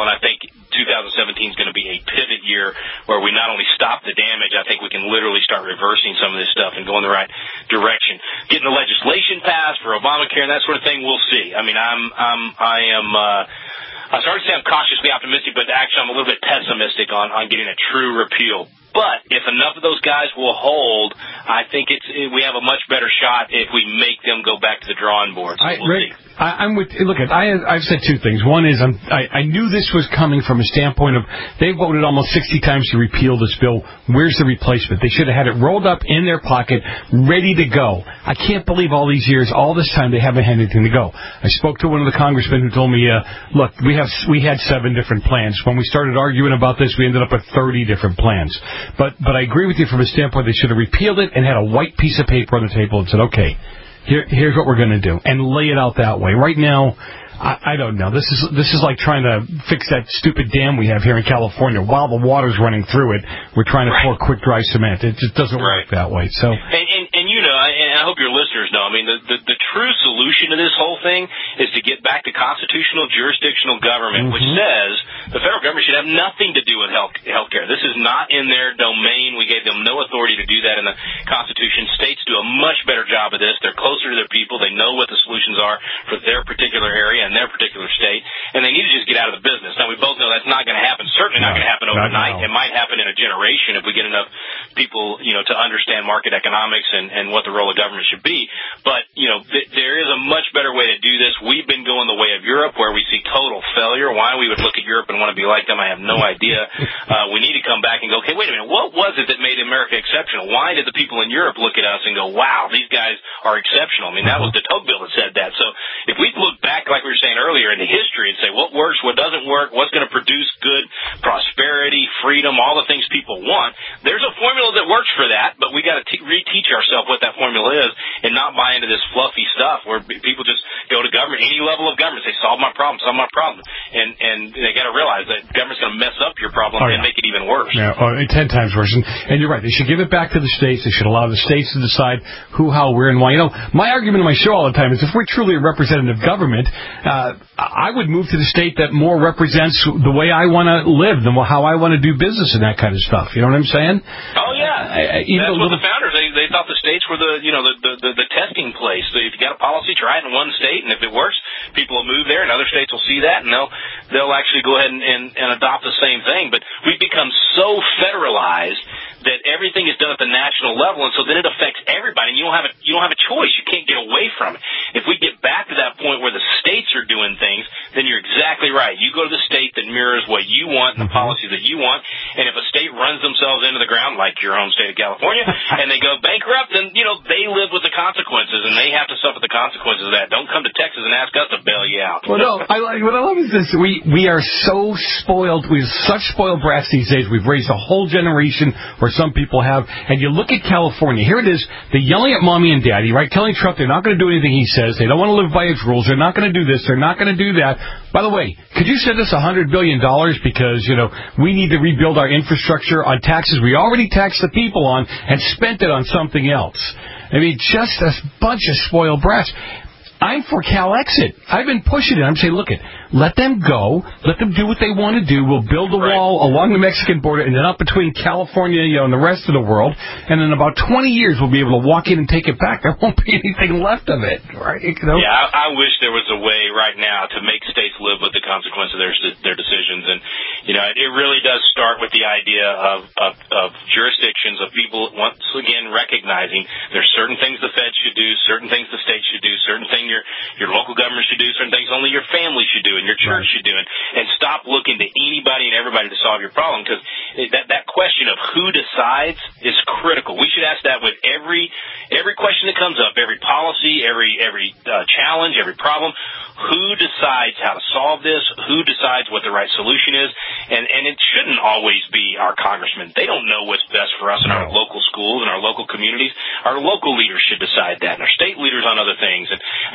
[SPEAKER 8] twenty seventeen is going to be a pivot year where we not only stop the damage, I think we can literally start reversing some of this stuff and go in the right direction. Getting the legislation passed for Obamacare and that sort of thing, we'll see. I mean, I'm, I'm, I am, uh, I started to say I'm cautiously optimistic, but actually I'm a little bit pessimistic on, on getting a true repeal. But if enough of those guys will hold, I think it's we have a much better shot if we make them go back to the drawing board. So
[SPEAKER 7] I,
[SPEAKER 8] we'll
[SPEAKER 7] Rick,
[SPEAKER 8] see.
[SPEAKER 7] I, I'm with. Look, at I, I've said two things. One is I'm, I, I knew this was coming from a standpoint of they voted almost sixty times to repeal this bill. Where's the replacement? They should have had it rolled up in their pocket, ready to go. I can't believe all these years, all this time, they haven't had anything to go. I spoke to one of the congressmen who told me, uh, look, we have we had seven different plans. When we started arguing about this, we ended up with thirty different plans. But but I agree with you from a standpoint they should have repealed it and had a white piece of paper on the table and said, okay, here, here's what we're going to do, and lay it out that way. Right now, I, I don't know. This is this is like trying to fix that stupid dam we have here in California. While the water's running through it, we're trying to right. pour quick, dry cement. It just doesn't right. work that way. So,
[SPEAKER 8] and, and, and you know, and I hope your listeners know, I mean, the, the, the true solution to this whole thing is to get back to constitutional jurisdictional government, mm-hmm. which says the federal government should have nothing to do with health healthcare. This is not in their domain. We gave them no authority to do that in the Constitution. States do a much better job of this. They're closer to their people. They know what the solutions are for their particular area and their particular state, and they need to just get out of the business. Now, we both know that's not going to happen. Certainly not
[SPEAKER 7] no,
[SPEAKER 8] going to happen overnight. It might happen in a generation if we get enough people, you know, to understand market economics and, and what the role of government should be. But, you know, th- there is a much better way to do this. We've been going the way of Europe, where we see total failure. Why we would look at Europe and want to be like them, I have no idea. Uh, we need to come back and go, okay, wait a minute, what was it that made America exceptional? Why did the people in Europe look at us and go, wow, these guys are exceptional? I mean, that was de Tocqueville that said that. So if we look back, like we were saying earlier, into history and say what works, what doesn't work, what's going to produce good prosperity, freedom, all the things people want, there's a formula that works for that, but we got to te- reteach ourselves what that formula is and not buy into this fluffy stuff where b- people just go to government, any level of government, say, solve my problem, solve my problem. And and they got to realize that government's going to mess up your problem oh, yeah. and make it even worse.
[SPEAKER 7] Yeah, oh, ten times worse. And, and you're right. They should give it back to the states. They should allow the states to decide who, how, where, and why. You know, my argument on my show all the time is if we're truly a representative government, uh, I would move to the state that more represents the way I want to live than how I want to do business and that kind of stuff. You know what I'm saying?
[SPEAKER 8] Oh, yeah.
[SPEAKER 7] I, I,
[SPEAKER 8] That's what the founders, they, they thought the states were the, you know, the, the, the, the testing place. So if you got a policy, try it in one state, and if it works, people will move there, and other states will see that, and they'll they'll actually go ahead and, and, and adopt the same thing. But we've become so federalized that everything is done at the national level, and so then it affects everybody, and you don't have a, you don't have a choice. You can't get away from it. If we get back to that point where the states are doing things, then you're exactly right. You go to the state that mirrors what you want and the policies that you want, and if a state runs themselves into the ground, like your home state of California, and they go bankrupt, then, you know, they live with the consequences, and they have to suffer the consequences of that. Don't come to Texas and ask us to bail you out.
[SPEAKER 7] Well, no, I like, what I love is this. We, we are so spoiled. We're such spoiled brats these days. We've raised a whole generation, or some people have, and you look at California. Here it is. They're yelling at mommy and daddy, right? Telling Trump they're not going to do anything he says. They don't want to live by his rules. They're not going to do this. They're not going to do that. By the way, could you send us one hundred billion dollars because, you know, we need to rebuild our infrastructure on taxes we already taxed the people on and spent it on something else? I mean, just a bunch of spoiled brats. I'm for Calexit. I've been pushing it. I'm saying, look, it, let them go. Let them do what they want to do. We'll build a right. wall along the Mexican border and then up between California, you know, and the rest of the world. And in about twenty years, we'll be able to walk in and take it back. There won't be anything left of it, right? You know?
[SPEAKER 8] Yeah, I, I wish there was a way right now to make states live with the consequence of their their decisions. And, you know, it, it really does start with the idea of, of, of jurisdictions, of people, once again, recognizing there's certain things the Fed should do, certain things the state should do, certain things your your local government should do, certain things only your family should do and your church right. should do, and, and stop looking to anybody and everybody to solve your problem, because that that question of who decides is critical. We should ask that with every every question that comes up, every policy, every every uh, challenge, every problem. Who decides how to solve this? Who decides what the right solution is? And and it shouldn't always be our congressmen. They don't know what's best for us in our local schools and our local communities. Our local leaders should decide that, and our state leaders on other things. And I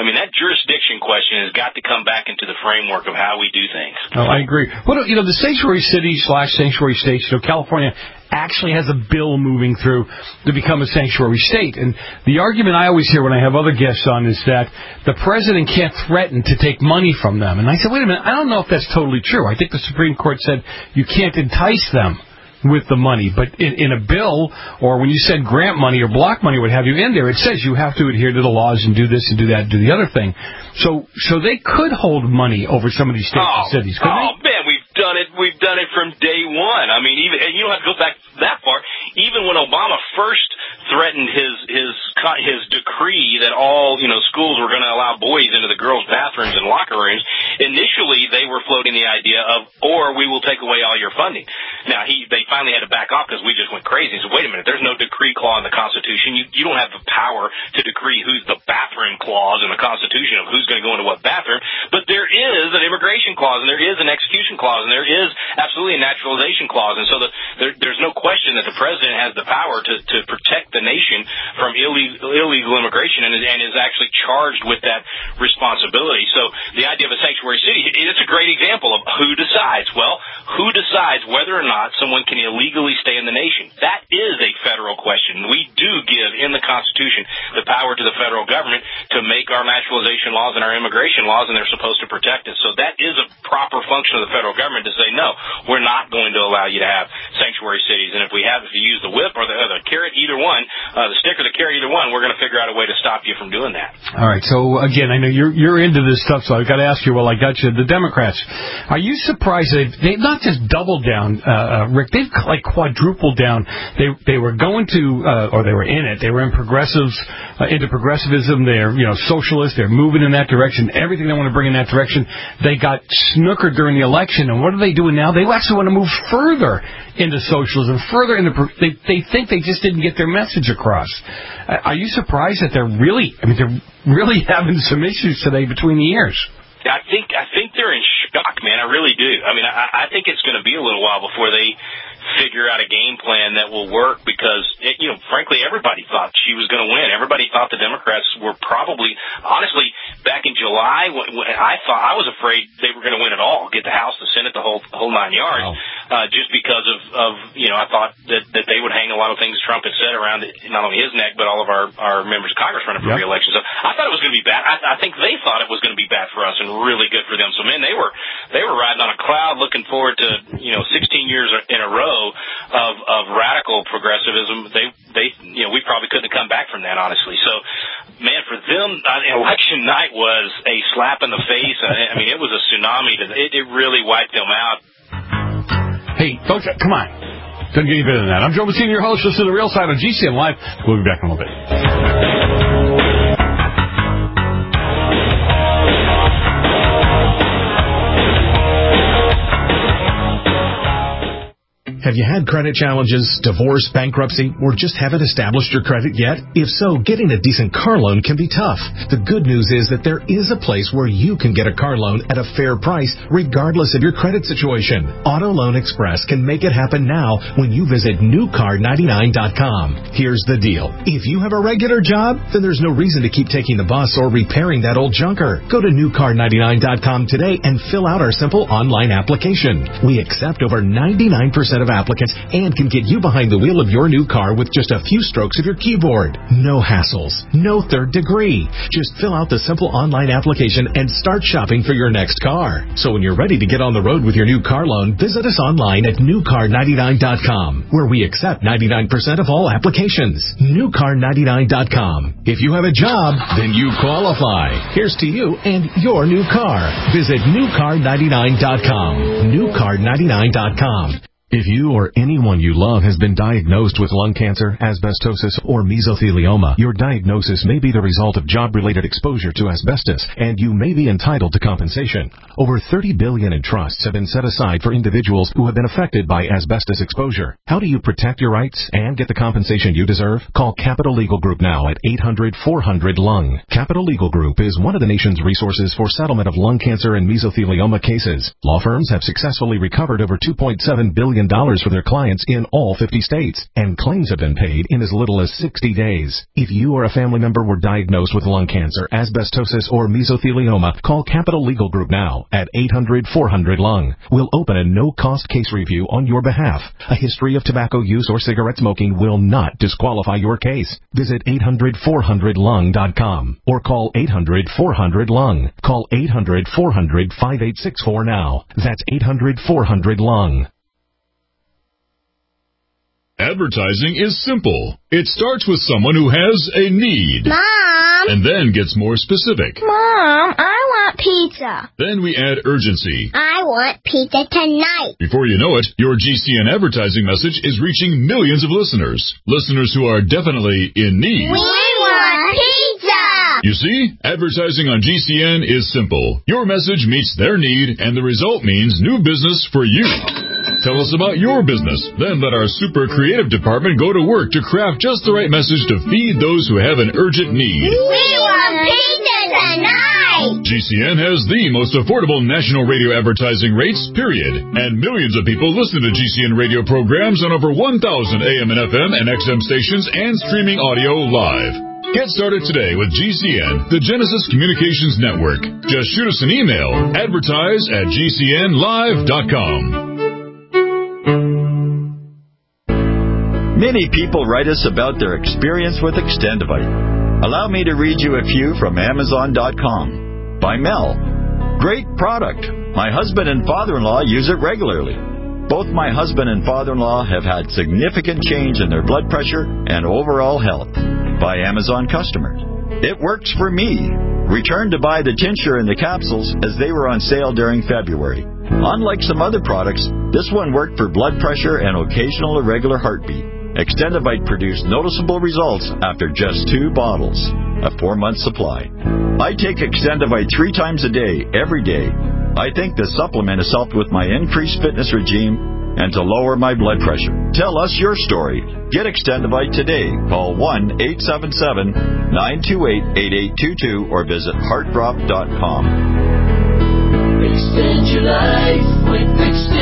[SPEAKER 8] I mean, that jurisdiction question has got to come back into the framework of how we do things.
[SPEAKER 7] Oh, I agree. Well, you know, the sanctuary city slash sanctuary states, you know, California actually has a bill moving through to become a sanctuary state. And the argument I always hear when I have other guests on is that the president can't threaten to take money from them. And I said, wait a minute, I don't know if that's totally true. I think the Supreme Court said you can't entice them with the money. But in, in a bill, or when you send grant money or block money or what have you in there, it says you have to adhere to the laws and do this and do that and do the other thing. So so they could hold money over some of these states
[SPEAKER 8] oh,
[SPEAKER 7] and cities, couldn't
[SPEAKER 8] oh,
[SPEAKER 7] they?
[SPEAKER 8] man, we've done it. We've done it from day one. I mean, even and you don't have to go back that far. Even when Obama first threatened his his his decree that all you know schools were going to allow boys into the girls' bathrooms and locker rooms, initially they were floating the idea of, or we will take away all your funding. Now he they finally had to back off because we just went crazy. So wait a minute, there's no decree clause in the Constitution. You you don't have the power to decree who's the bathroom clause in the Constitution of who's going to go into what bathroom. But there is an immigration clause and there is an execution clause and there is absolutely a naturalization clause. And so the, there, there's no question that the president has the power to, to protect the nation from illegal, illegal immigration and is, and is actually charged with that responsibility. So the idea of a sanctuary city, it's a great example of who decides. Well, who decides whether or not someone can illegally stay in the nation? That is a federal question. We do give in the Constitution the power to the federal government to make our naturalization laws and our immigration laws, and they're supposed to protect us. So that is a proper function of the federal government to say, no, we're not going to allow you to have sanctuary cities. And if we have, if you use the whip or the, or the carrot, either one, uh, the stick or the carrot, either one, we're going to figure out a way to stop you from doing that.
[SPEAKER 7] All right. So again, I know you're you're into this stuff, so I've got to ask you. Well, I got you. The Democrats, are you surprised they've they've not just doubled down, uh, uh, Rick? They've like quadrupled down. They they were going to, uh, or they were in it. They were in progressives, uh, into progressivism. They're you know socialists. They're moving in that direction. Everything they want to bring in that direction. They got snookered during the election, and what are they doing now? They actually want to move further into socialism, further into. They they think they just didn't get their message across. Uh, are you surprised that they're really? I mean, they're really having some issues today between the ears.
[SPEAKER 8] I think I think they're in shock, man. I really do. I mean, I, I think it's going to be a little while before they figure out a game plan that will work because, it, you know, frankly, everybody thought she was going to win. Everybody thought the Democrats were probably, honestly, back in July, when, when I thought I was afraid they were going to win it all, get the House, the Senate, the whole whole nine yards, wow. uh, just because of, of, you know, I thought that, that they would hang a lot of things Trump had said around it, not only his neck, but all of our, our members of Congress running for yep. re-election. So I thought it was going to be bad. I, I think they thought it was going to be bad for us and really good for them. So, man, they were they were riding on a cloud looking forward to, you know, sixteen years in a row of of radical progressivism. They they you know we probably couldn't have come back from that, honestly. So, man, for them, uh, election night was a slap in the face. I mean, it was a tsunami. It, it really wiped them out.
[SPEAKER 7] Hey, folks, come on. Doesn't get any better than that. I'm Joe Messina, your host. Listen to The Real Side on G C N Live. We'll be back in a little bit.
[SPEAKER 1] Have you had credit challenges, divorce, bankruptcy, or just haven't established your credit yet? If so, getting a decent car loan can be tough. The good news is that there is a place where you can get a car loan at a fair price, regardless of your credit situation. Auto Loan Express can make it happen now when you visit new car ninety-nine dot com. Here's the deal. If you have a regular job, then there's no reason to keep taking the bus or repairing that old junker. Go to new car ninety-nine dot com today and fill out our simple online application. We accept over ninety-nine percent of applicants and can get you behind the wheel of your new car with just a few strokes of your keyboard. No hassles, no third degree. Just fill out the simple online application and start shopping for your next car. So when you're ready to get on the road with your new car loan, visit us online at new car ninety-nine dot com, where we accept ninety-nine percent of all applications. new car ninety-nine dot com. If you have a job, then you qualify. Here's to you and your new car. Visit new car ninety-nine dot com. new car ninety-nine dot com. If you or anyone you love has been diagnosed with lung cancer, asbestosis, or mesothelioma, your diagnosis may be the result of job-related exposure to asbestos, and you may be entitled to compensation. Over thirty billion dollars in trusts have been set aside for individuals who have been affected by asbestos exposure. How do you protect your rights and get the compensation you deserve? Call Capital Legal Group now at eight hundred four hundred lung. Capital Legal Group is one of the nation's resources for settlement of lung cancer and mesothelioma cases. Law firms have successfully recovered over two point seven billion million dollars for their clients in all fifty states, and claims have been paid in as little as sixty days. If you or a family member were diagnosed with lung cancer, asbestosis, or mesothelioma, call Capital Legal Group now at eight hundred four hundred lung. We'll open a no-cost case review on your behalf. A history of tobacco use or cigarette smoking will not disqualify your case. Visit eight hundred four hundred lung dot com or call eight hundred four hundred lung. Call eight hundred four hundred five eight six four now. That's eight hundred four hundred lung.
[SPEAKER 20] Advertising is simple. It starts with someone who has a need.
[SPEAKER 3] Mom!
[SPEAKER 20] And then gets more specific.
[SPEAKER 3] Mom, I want pizza.
[SPEAKER 20] Then we add urgency.
[SPEAKER 3] I want pizza tonight.
[SPEAKER 20] Before you know it, your G C N advertising message is reaching millions of listeners. Listeners who are definitely in need.
[SPEAKER 3] We want pizza!
[SPEAKER 20] You see, advertising on G C N is simple. Your message meets their need, and the result means new business for you. Tell us about your business. Then let our super creative department go to work to craft just the right message to feed those who have an urgent need.
[SPEAKER 3] We want pizza tonight!
[SPEAKER 20] G C N has the most affordable national radio advertising rates, period. And millions of people listen to G C N radio programs on over one thousand A M and F M and X M stations and streaming audio live. Get started today with G C N, the Genesis Communications Network. Just shoot us an email, advertise at G C N live dot com.
[SPEAKER 22] Many people write us about their experience with Extendivite. Allow me to read you a few from Amazon dot com. By Mel. Great product. My husband and father-in-law use it regularly. Both my husband and father-in-law have had significant change in their blood pressure and overall health. By Amazon customers. It works for me. Returned to buy the tincture and the capsules as they were on sale during February. Unlike some other products, this one worked for blood pressure and occasional irregular heartbeat. Extendivite produced noticeable results after just two bottles, a four-month supply. I take Extendivite three times a day, every day. I think the supplement has helped with my increased fitness regime and to lower my blood pressure. Tell us your story. Get Extendivite today. Call one eight seven seven, nine two eight, eight eight two two or visit heart drop dot com.
[SPEAKER 23] Extend your life with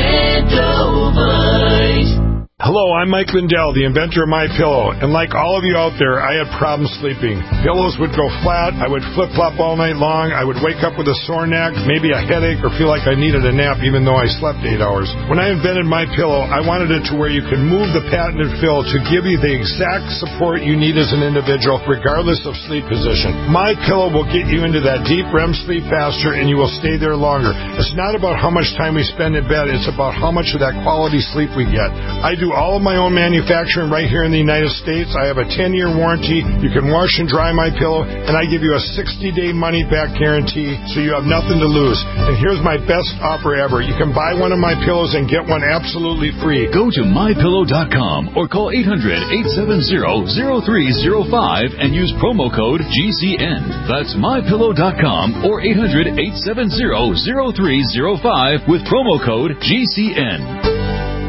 [SPEAKER 23] Extendivite.
[SPEAKER 24] Hello, I'm Mike Lindell, the inventor of MyPillow, and like all of you out there, I had problems sleeping. Pillows would go flat, I would flip-flop all night long, I would wake up with a sore neck, maybe a headache, or feel like I needed a nap even though I slept eight hours. When I invented MyPillow, I wanted it to where you can move the patented fill to give you the exact support you need as an individual, regardless of sleep position. MyPillow will get you into that deep R E M sleep faster, and you will stay there longer. It's not about how much time we spend in bed, it's about how much of that quality sleep we get. I do all of my own manufacturing right here in the United States. I have a ten-year warranty. You can wash and dry my pillow, and I give you a sixty-day money-back guarantee, so you have nothing to lose. And here's my best offer ever. You can buy one of my pillows and get one absolutely free.
[SPEAKER 25] Go to my pillow dot com or call eight hundred, eight seven zero, zero three zero five and use promo code G C N. That's my pillow dot com or eight hundred, eight seven zero, zero three zero five with promo code G C N.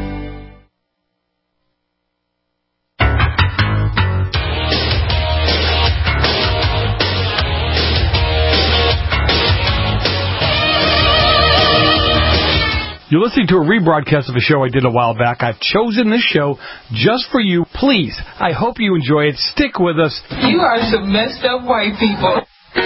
[SPEAKER 2] You're listening to a rebroadcast of a show I did a while back. I've chosen this show just for you. Please, I hope you enjoy it. Stick with us.
[SPEAKER 26] You are some messed up white people.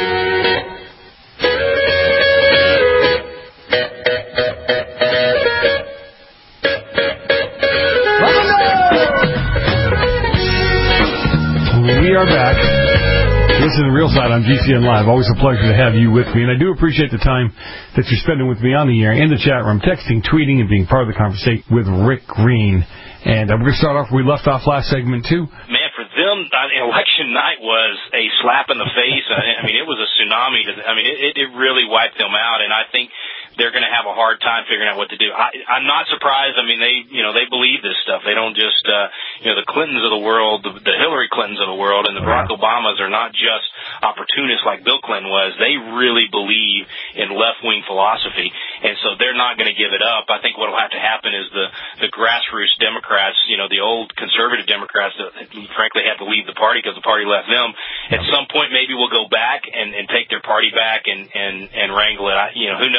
[SPEAKER 2] We are back. This is The Real Side on G C N Live. Always a pleasure to have you with me, and I do appreciate the time that you're spending with me on the air, in the chat room, texting, tweeting, and being part of the conversation with Rick Green. And uh, we're going to start off where we left off last segment, too.
[SPEAKER 8] Man, for them, uh, election night was a slap in the face. I mean, it was a tsunami. To, I mean, it, it really wiped them out, and I think they're going to have a hard time figuring out what to do. I, I'm not surprised. I mean, they, you know, they believe this stuff. They don't just, uh, you know, the Clintons of the world, the, the Hillary Clintons of the world, and the Barack Obamas are not just opportunists like Bill Clinton was. They really believe in left-wing philosophy, and so they're not going to give it up. I think what will have to happen is the, the grassroots Democrats, you know, the old conservative Democrats that frankly had to leave the party because the party left them. At some point, maybe we'll go back and, and take their party back and, and, and wrangle it. I, you know, who knows? There may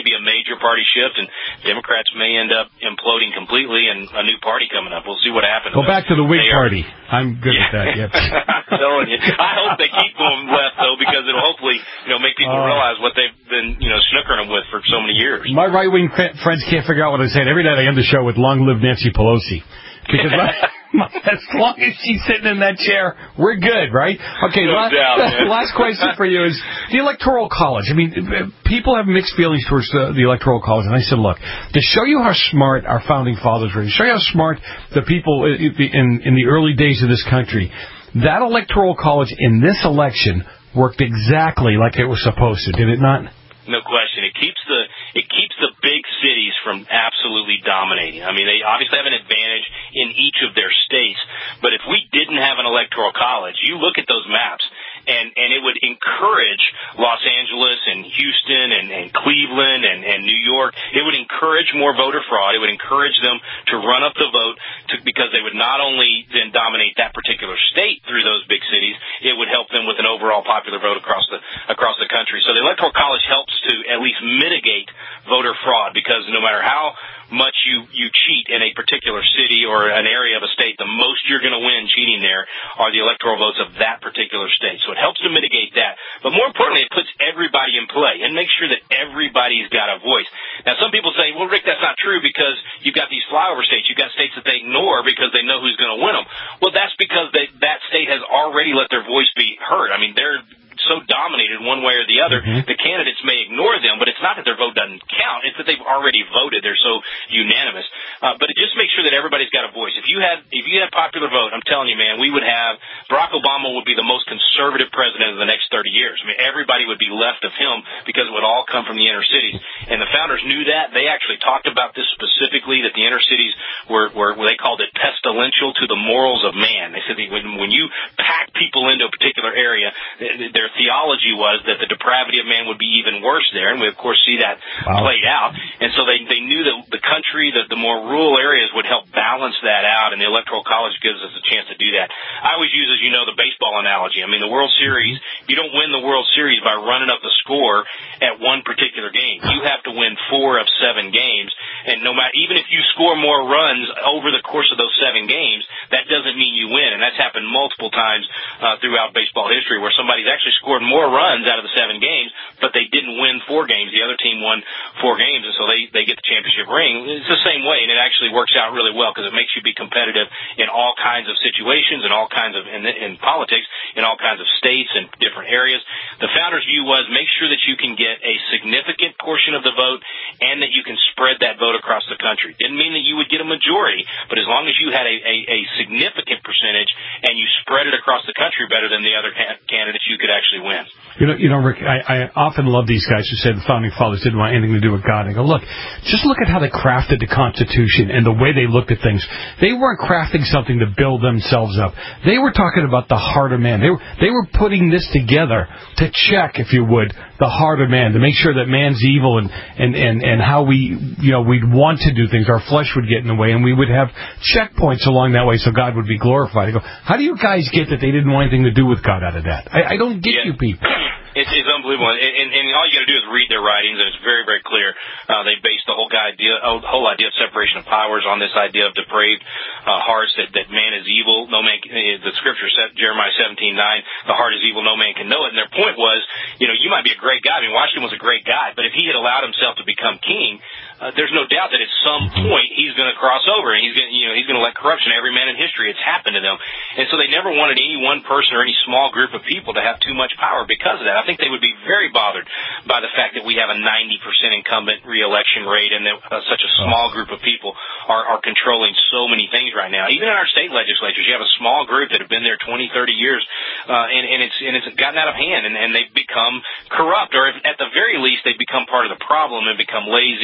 [SPEAKER 8] may be a major party shift, and Democrats may end up imploding completely and a new party coming up. We'll see what happens.
[SPEAKER 7] Go back to the Whig
[SPEAKER 8] they
[SPEAKER 7] Party.
[SPEAKER 8] Are,
[SPEAKER 7] I'm good
[SPEAKER 8] yeah.
[SPEAKER 7] with that. Yep.
[SPEAKER 8] I'm telling you. I hope they keep going left, though, because it'll hopefully, you know, make people
[SPEAKER 7] Uh,
[SPEAKER 8] realize what they've been, you know, snookering them with for so many years.
[SPEAKER 7] My right-wing friends can't figure out what I said. Every night I end the show with "Long live Nancy Pelosi." Because my, my, as long as she's sitting in that chair, we're good, right? Okay,
[SPEAKER 8] No
[SPEAKER 7] last,
[SPEAKER 8] doubt,
[SPEAKER 7] last question for you is the Electoral College. I mean, people have mixed feelings towards the, the Electoral College, and I said, look, to show you how smart our founding fathers were, to show you how smart the people in, in the early days of this country, that Electoral College in this election worked exactly like it was supposed to, did it not?
[SPEAKER 8] No question. It keeps the it keeps the big cities from absolutely dominating. I mean, they obviously have an advantage in each of their states, but if we didn't have an electoral college, you look at those maps, and, and it would encourage Los Angeles and Houston and, and Cleveland and, and New York. It would encourage more voter fraud. It would encourage them to run up the vote to, because they would not only then dominate that particular state through those big cities, it would help them with an overall popular vote across the across the country. So the Electoral College helps to at least mitigate voter fraud, because no matter how much you, you cheat in a particular city or an area of a state, the most you're going to win cheating there are the electoral votes of that particular state. So it helps to mitigate that. But more importantly, it puts everybody in play and makes sure that everybody's got a voice. Now, some people say, well, Rick, that's not true because you've got these flyover states. You've got states that they ignore because they know who's going to win them. Well, that's because they, that state has already let their voice be heard. I mean, they're so dominated one way or the other, mm-hmm. the candidates may ignore them, but it's not that their vote doesn't count. It's that they've already voted. They're so unanimous. Uh, but it just makes sure that everybody's got a voice. If you had, if you had popular vote, I'm telling you, man, we would have, Barack Obama would be the most conservative president of the next thirty years. I mean, everybody would be left of him because it would all come from the inner cities. And the founders knew that. They actually talked about this specifically, that the inner cities were, were they called it pestilential to the morals of man. They said that when, when you pack people into a particular area, their theology was that the depravity of man would be even worse there, and we of course see that wow. played out. And so they they knew that the country, that the more rural areas would help balance that out, and the Electoral College gives us a chance to do that. I always use, as you know, the baseball analogy. I mean, the World Series, you don't win the World Series by running up the score at one particular game. You have to win four of seven games, and no matter, even if you score more runs over the course of those seven games, that doesn't mean you win. And that's happened multiple times uh, throughout baseball history, where somebody's actually scored more runs out of the seven games, but they didn't win four games. The other team won four games, and so they, they get the championship ring. It's the same way, and it actually works out really well because it makes you be competitive in all kinds of situations, in all kinds of, in, in politics, in all kinds of states and different areas. The founders' view was make sure that you can get a significant portion of the vote and that you can spread that vote across the country. Didn't mean that you would get a majority, but as long as you had a, a, a significant percentage and you spread it across the country better than the other ca- candidates, you could actually win.
[SPEAKER 7] You know, you know, Rick, I, I often love these guys who say the founding fathers didn't want anything to do with God. I go, look, just look at how they crafted the Constitution and the way they looked at things. They weren't crafting something to build themselves up. They were talking about the heart of man. They were, they were putting this together to check, if you would, the heart of man, to make sure that man's evil and, and, and, and how we, you know, we'd want to do things. Our flesh would get in the way, and we would have checkpoints along that way so God would be glorified. I go, how do you guys get that they didn't want anything to do with God out of that? I, I don't get yeah. you people.
[SPEAKER 8] It's, it's unbelievable, and, and, and all you got to do is read their writings, and it's very, very clear. Uh, they base the whole idea, whole idea of separation of powers on this idea of depraved uh, hearts, that, that man is evil. No man, the scripture said, Jeremiah seventeen nine, the heart is evil, no man can know it. And their point was, you know, you might be a great guy. I mean, Washington was a great guy, but if he had allowed himself to become king, uh, there's no doubt that at some point he's going to cross over, and he's going, you know, he's going to let corruption. Every man in history, it's happened to them, and so they never wanted any one person or any small group of people to have too much power because of that. I think they would be very bothered by the fact that we have a ninety percent incumbent reelection rate, and that uh, such a small group of people are, are controlling so many things right now. Even in our state legislatures, you have a small group that have been there twenty, thirty years, uh, and, and it's and it's gotten out of hand, and, and they've become corrupt, or if, at the very least, they've become part of the problem and become lazy and, and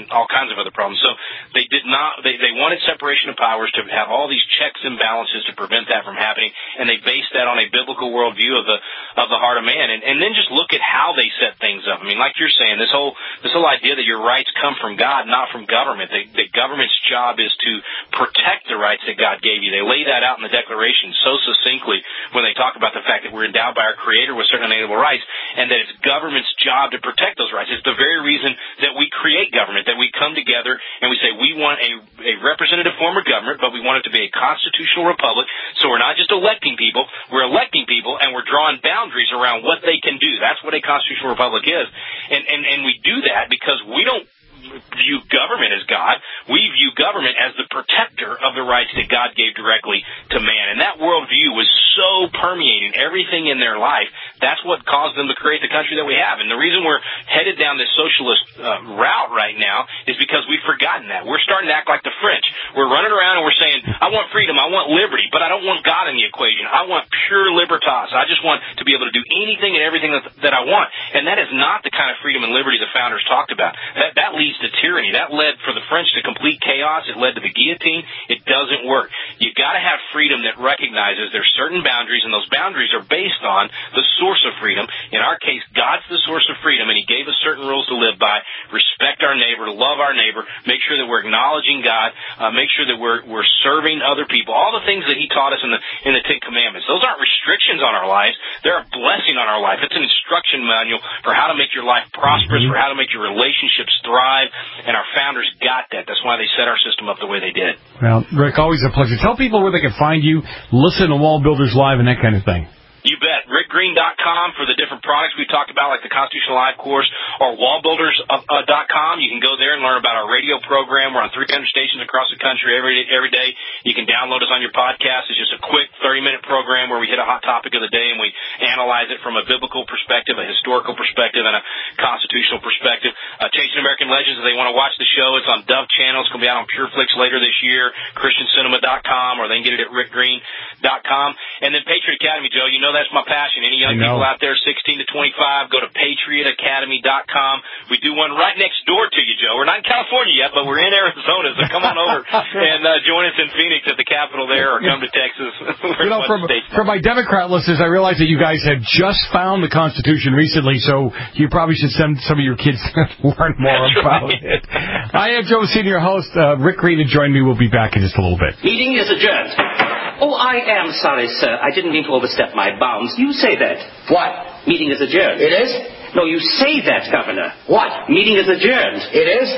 [SPEAKER 8] all kinds of other problems. So they did not, they, they wanted separation of powers to have all these checks and balances to prevent that from happening, and they based that on a biblical worldview of the of the heart of man. And, and then just look at how they set things up. I mean, like you're saying, this whole this whole idea that your rights come from God, not from government. The, the government's job is to protect the rights that God gave you. They lay that out in the Declaration so succinctly when they talk about the fact that we're endowed by our Creator with certain inalienable rights, and that it's government's job to protect those rights. It's the very reason that we create government, that we come together and we say we want a, a representative form of government, but we want it to be a constitutional republic. So we're not just electing people, we're electing people, and we're drawing boundaries around what they can do. That's what a constitutional republic is. And, and, and we do that because we don't view government as God. We view government as the protector of the rights that God gave directly to man. And that worldview was so permeating everything in their life, that's what caused them to create the country that we have. And the reason we're headed down this socialist uh, route right now is because we've forgotten that. We're starting to act like the French. We're running around and we're saying, I want freedom, I want liberty, but I don't want God in the equation. I want pure libertas. I just want to be able to do anything and everything that, that I want. And that is not the kind of freedom and liberty the founders talked about. That, that leads to tyranny. That led for the French to complete chaos. It led to the guillotine. It doesn't work. You've got to have freedom that recognizes there's certain boundaries, and those boundaries are based on the source of freedom. In our case, God's the source of freedom, and He gave us certain rules to live by. Respect our neighbor, love our neighbor, make sure that we're acknowledging God, uh, make sure that we're we're serving other people. All the things that He taught us in the in the Ten Commandments. Those aren't restrictions on our lives. They're a blessing on our life. It's an instruction manual for how to make your life prosperous, mm-hmm. for how to make your relationships thrive. And our founders got that. That's why they set our system up the way they did.
[SPEAKER 7] Well, Rick, always a pleasure. Tell people where they can find you, listen to Wall Builders Live, and that kind of thing.
[SPEAKER 8] You bet. rick green dot com for the different products we talked about, like the Constitutional Live course, or wall builders dot com. You can go there and learn about our radio program. We're on three hundred stations across the country every every day. You can download us on your podcast. It's just a quick thirty-minute program where we hit a hot topic of the day and we analyze it from a biblical perspective, a historical perspective, and a constitutional perspective. Uh, Chasing American Legends, if they want to watch the show, it's on Dove Channel. It's going to be out on PureFlix later this year, Christian Cinema dot com, or they can get it at rick green dot com. And then Patriot Academy, Joe, you know that's my passion. Any young people out there, sixteen to twenty-five, go to patriot academy dot com. We do one right next door to you, Joe. We're not in California yet, but we're in Arizona, so come on over and uh, join us in Phoenix at the Capitol there, or come to Texas.
[SPEAKER 7] You know, from, from my Democrat listeners, I realize that you guys have just found the Constitution recently, so you probably should send some of your kids to learn more that's about right. it. I am Joe, senior host. Uh, Rick Green to join me. We'll be back in just a little bit.
[SPEAKER 4] Meeting is adjourned. Oh, I am sorry, sir. I didn't mean to overstep my bounds. You say that.
[SPEAKER 5] What?
[SPEAKER 4] Meeting is adjourned.
[SPEAKER 5] It is?
[SPEAKER 4] No, you say that, Governor.
[SPEAKER 5] What?
[SPEAKER 4] Meeting is adjourned.
[SPEAKER 5] It is?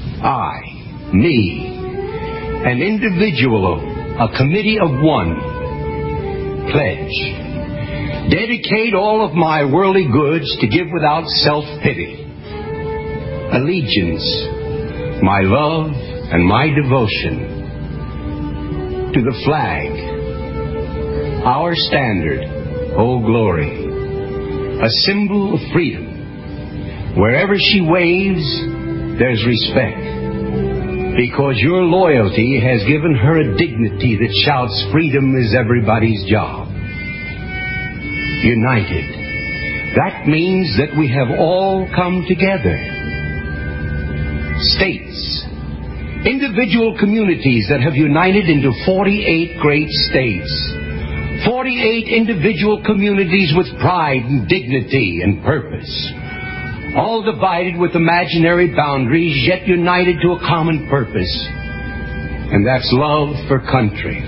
[SPEAKER 9] I, me, an individual, a committee of one, pledge, dedicate all of my worldly goods to give without self-pity, allegiance, my love, and my devotion to the flag, our standard, oh glory, a symbol of freedom. Wherever she waves, there's respect, because your loyalty has given her a dignity that shouts freedom is everybody's job. United, that means that we have all come together. States, individual communities that have united into forty-eight great states. forty-eight individual communities with pride and dignity and purpose. All divided with imaginary boundaries, yet united to a common purpose. And that's love for country.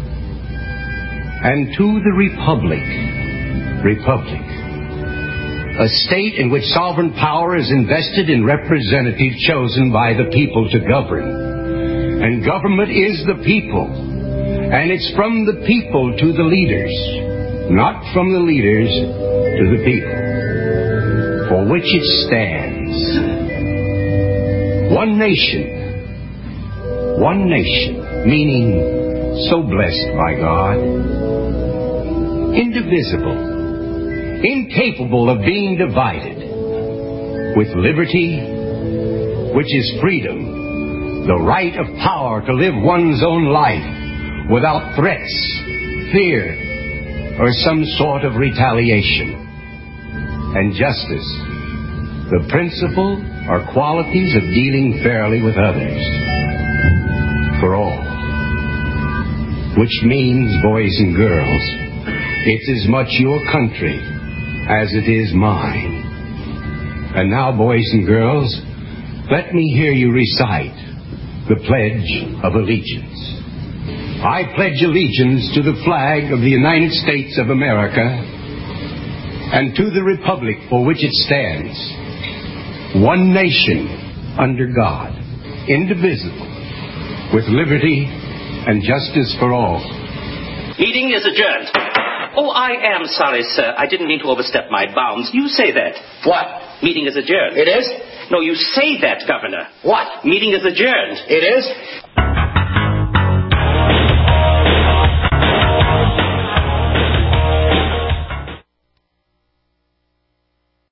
[SPEAKER 9] And to the Republic. Republic. A state in which sovereign power is invested in representatives chosen by the people to govern. And government is the people. And it's from the people to the leaders, not from the leaders to the people, for which it stands. One nation. One nation, meaning so blessed by God. Indivisible. Incapable of being divided, with liberty, which is freedom, the right of power to live one's own life without threats, fear, or some sort of retaliation, and justice, the principle are qualities of dealing fairly with others. For all. Which means, boys and girls, it's as much your country as it is mine. And now, boys and girls, let me hear you recite the Pledge of Allegiance. I pledge allegiance to the flag of the United States of America and to the republic for which it stands, one nation under God, indivisible, with liberty and justice for all.
[SPEAKER 4] Meeting is adjourned. Oh, I am sorry, sir. I didn't mean to overstep my bounds. You say that.
[SPEAKER 5] What?
[SPEAKER 4] Meeting is adjourned.
[SPEAKER 5] It is?
[SPEAKER 4] No, you say that, Governor.
[SPEAKER 5] What?
[SPEAKER 4] Meeting is adjourned.
[SPEAKER 5] It is?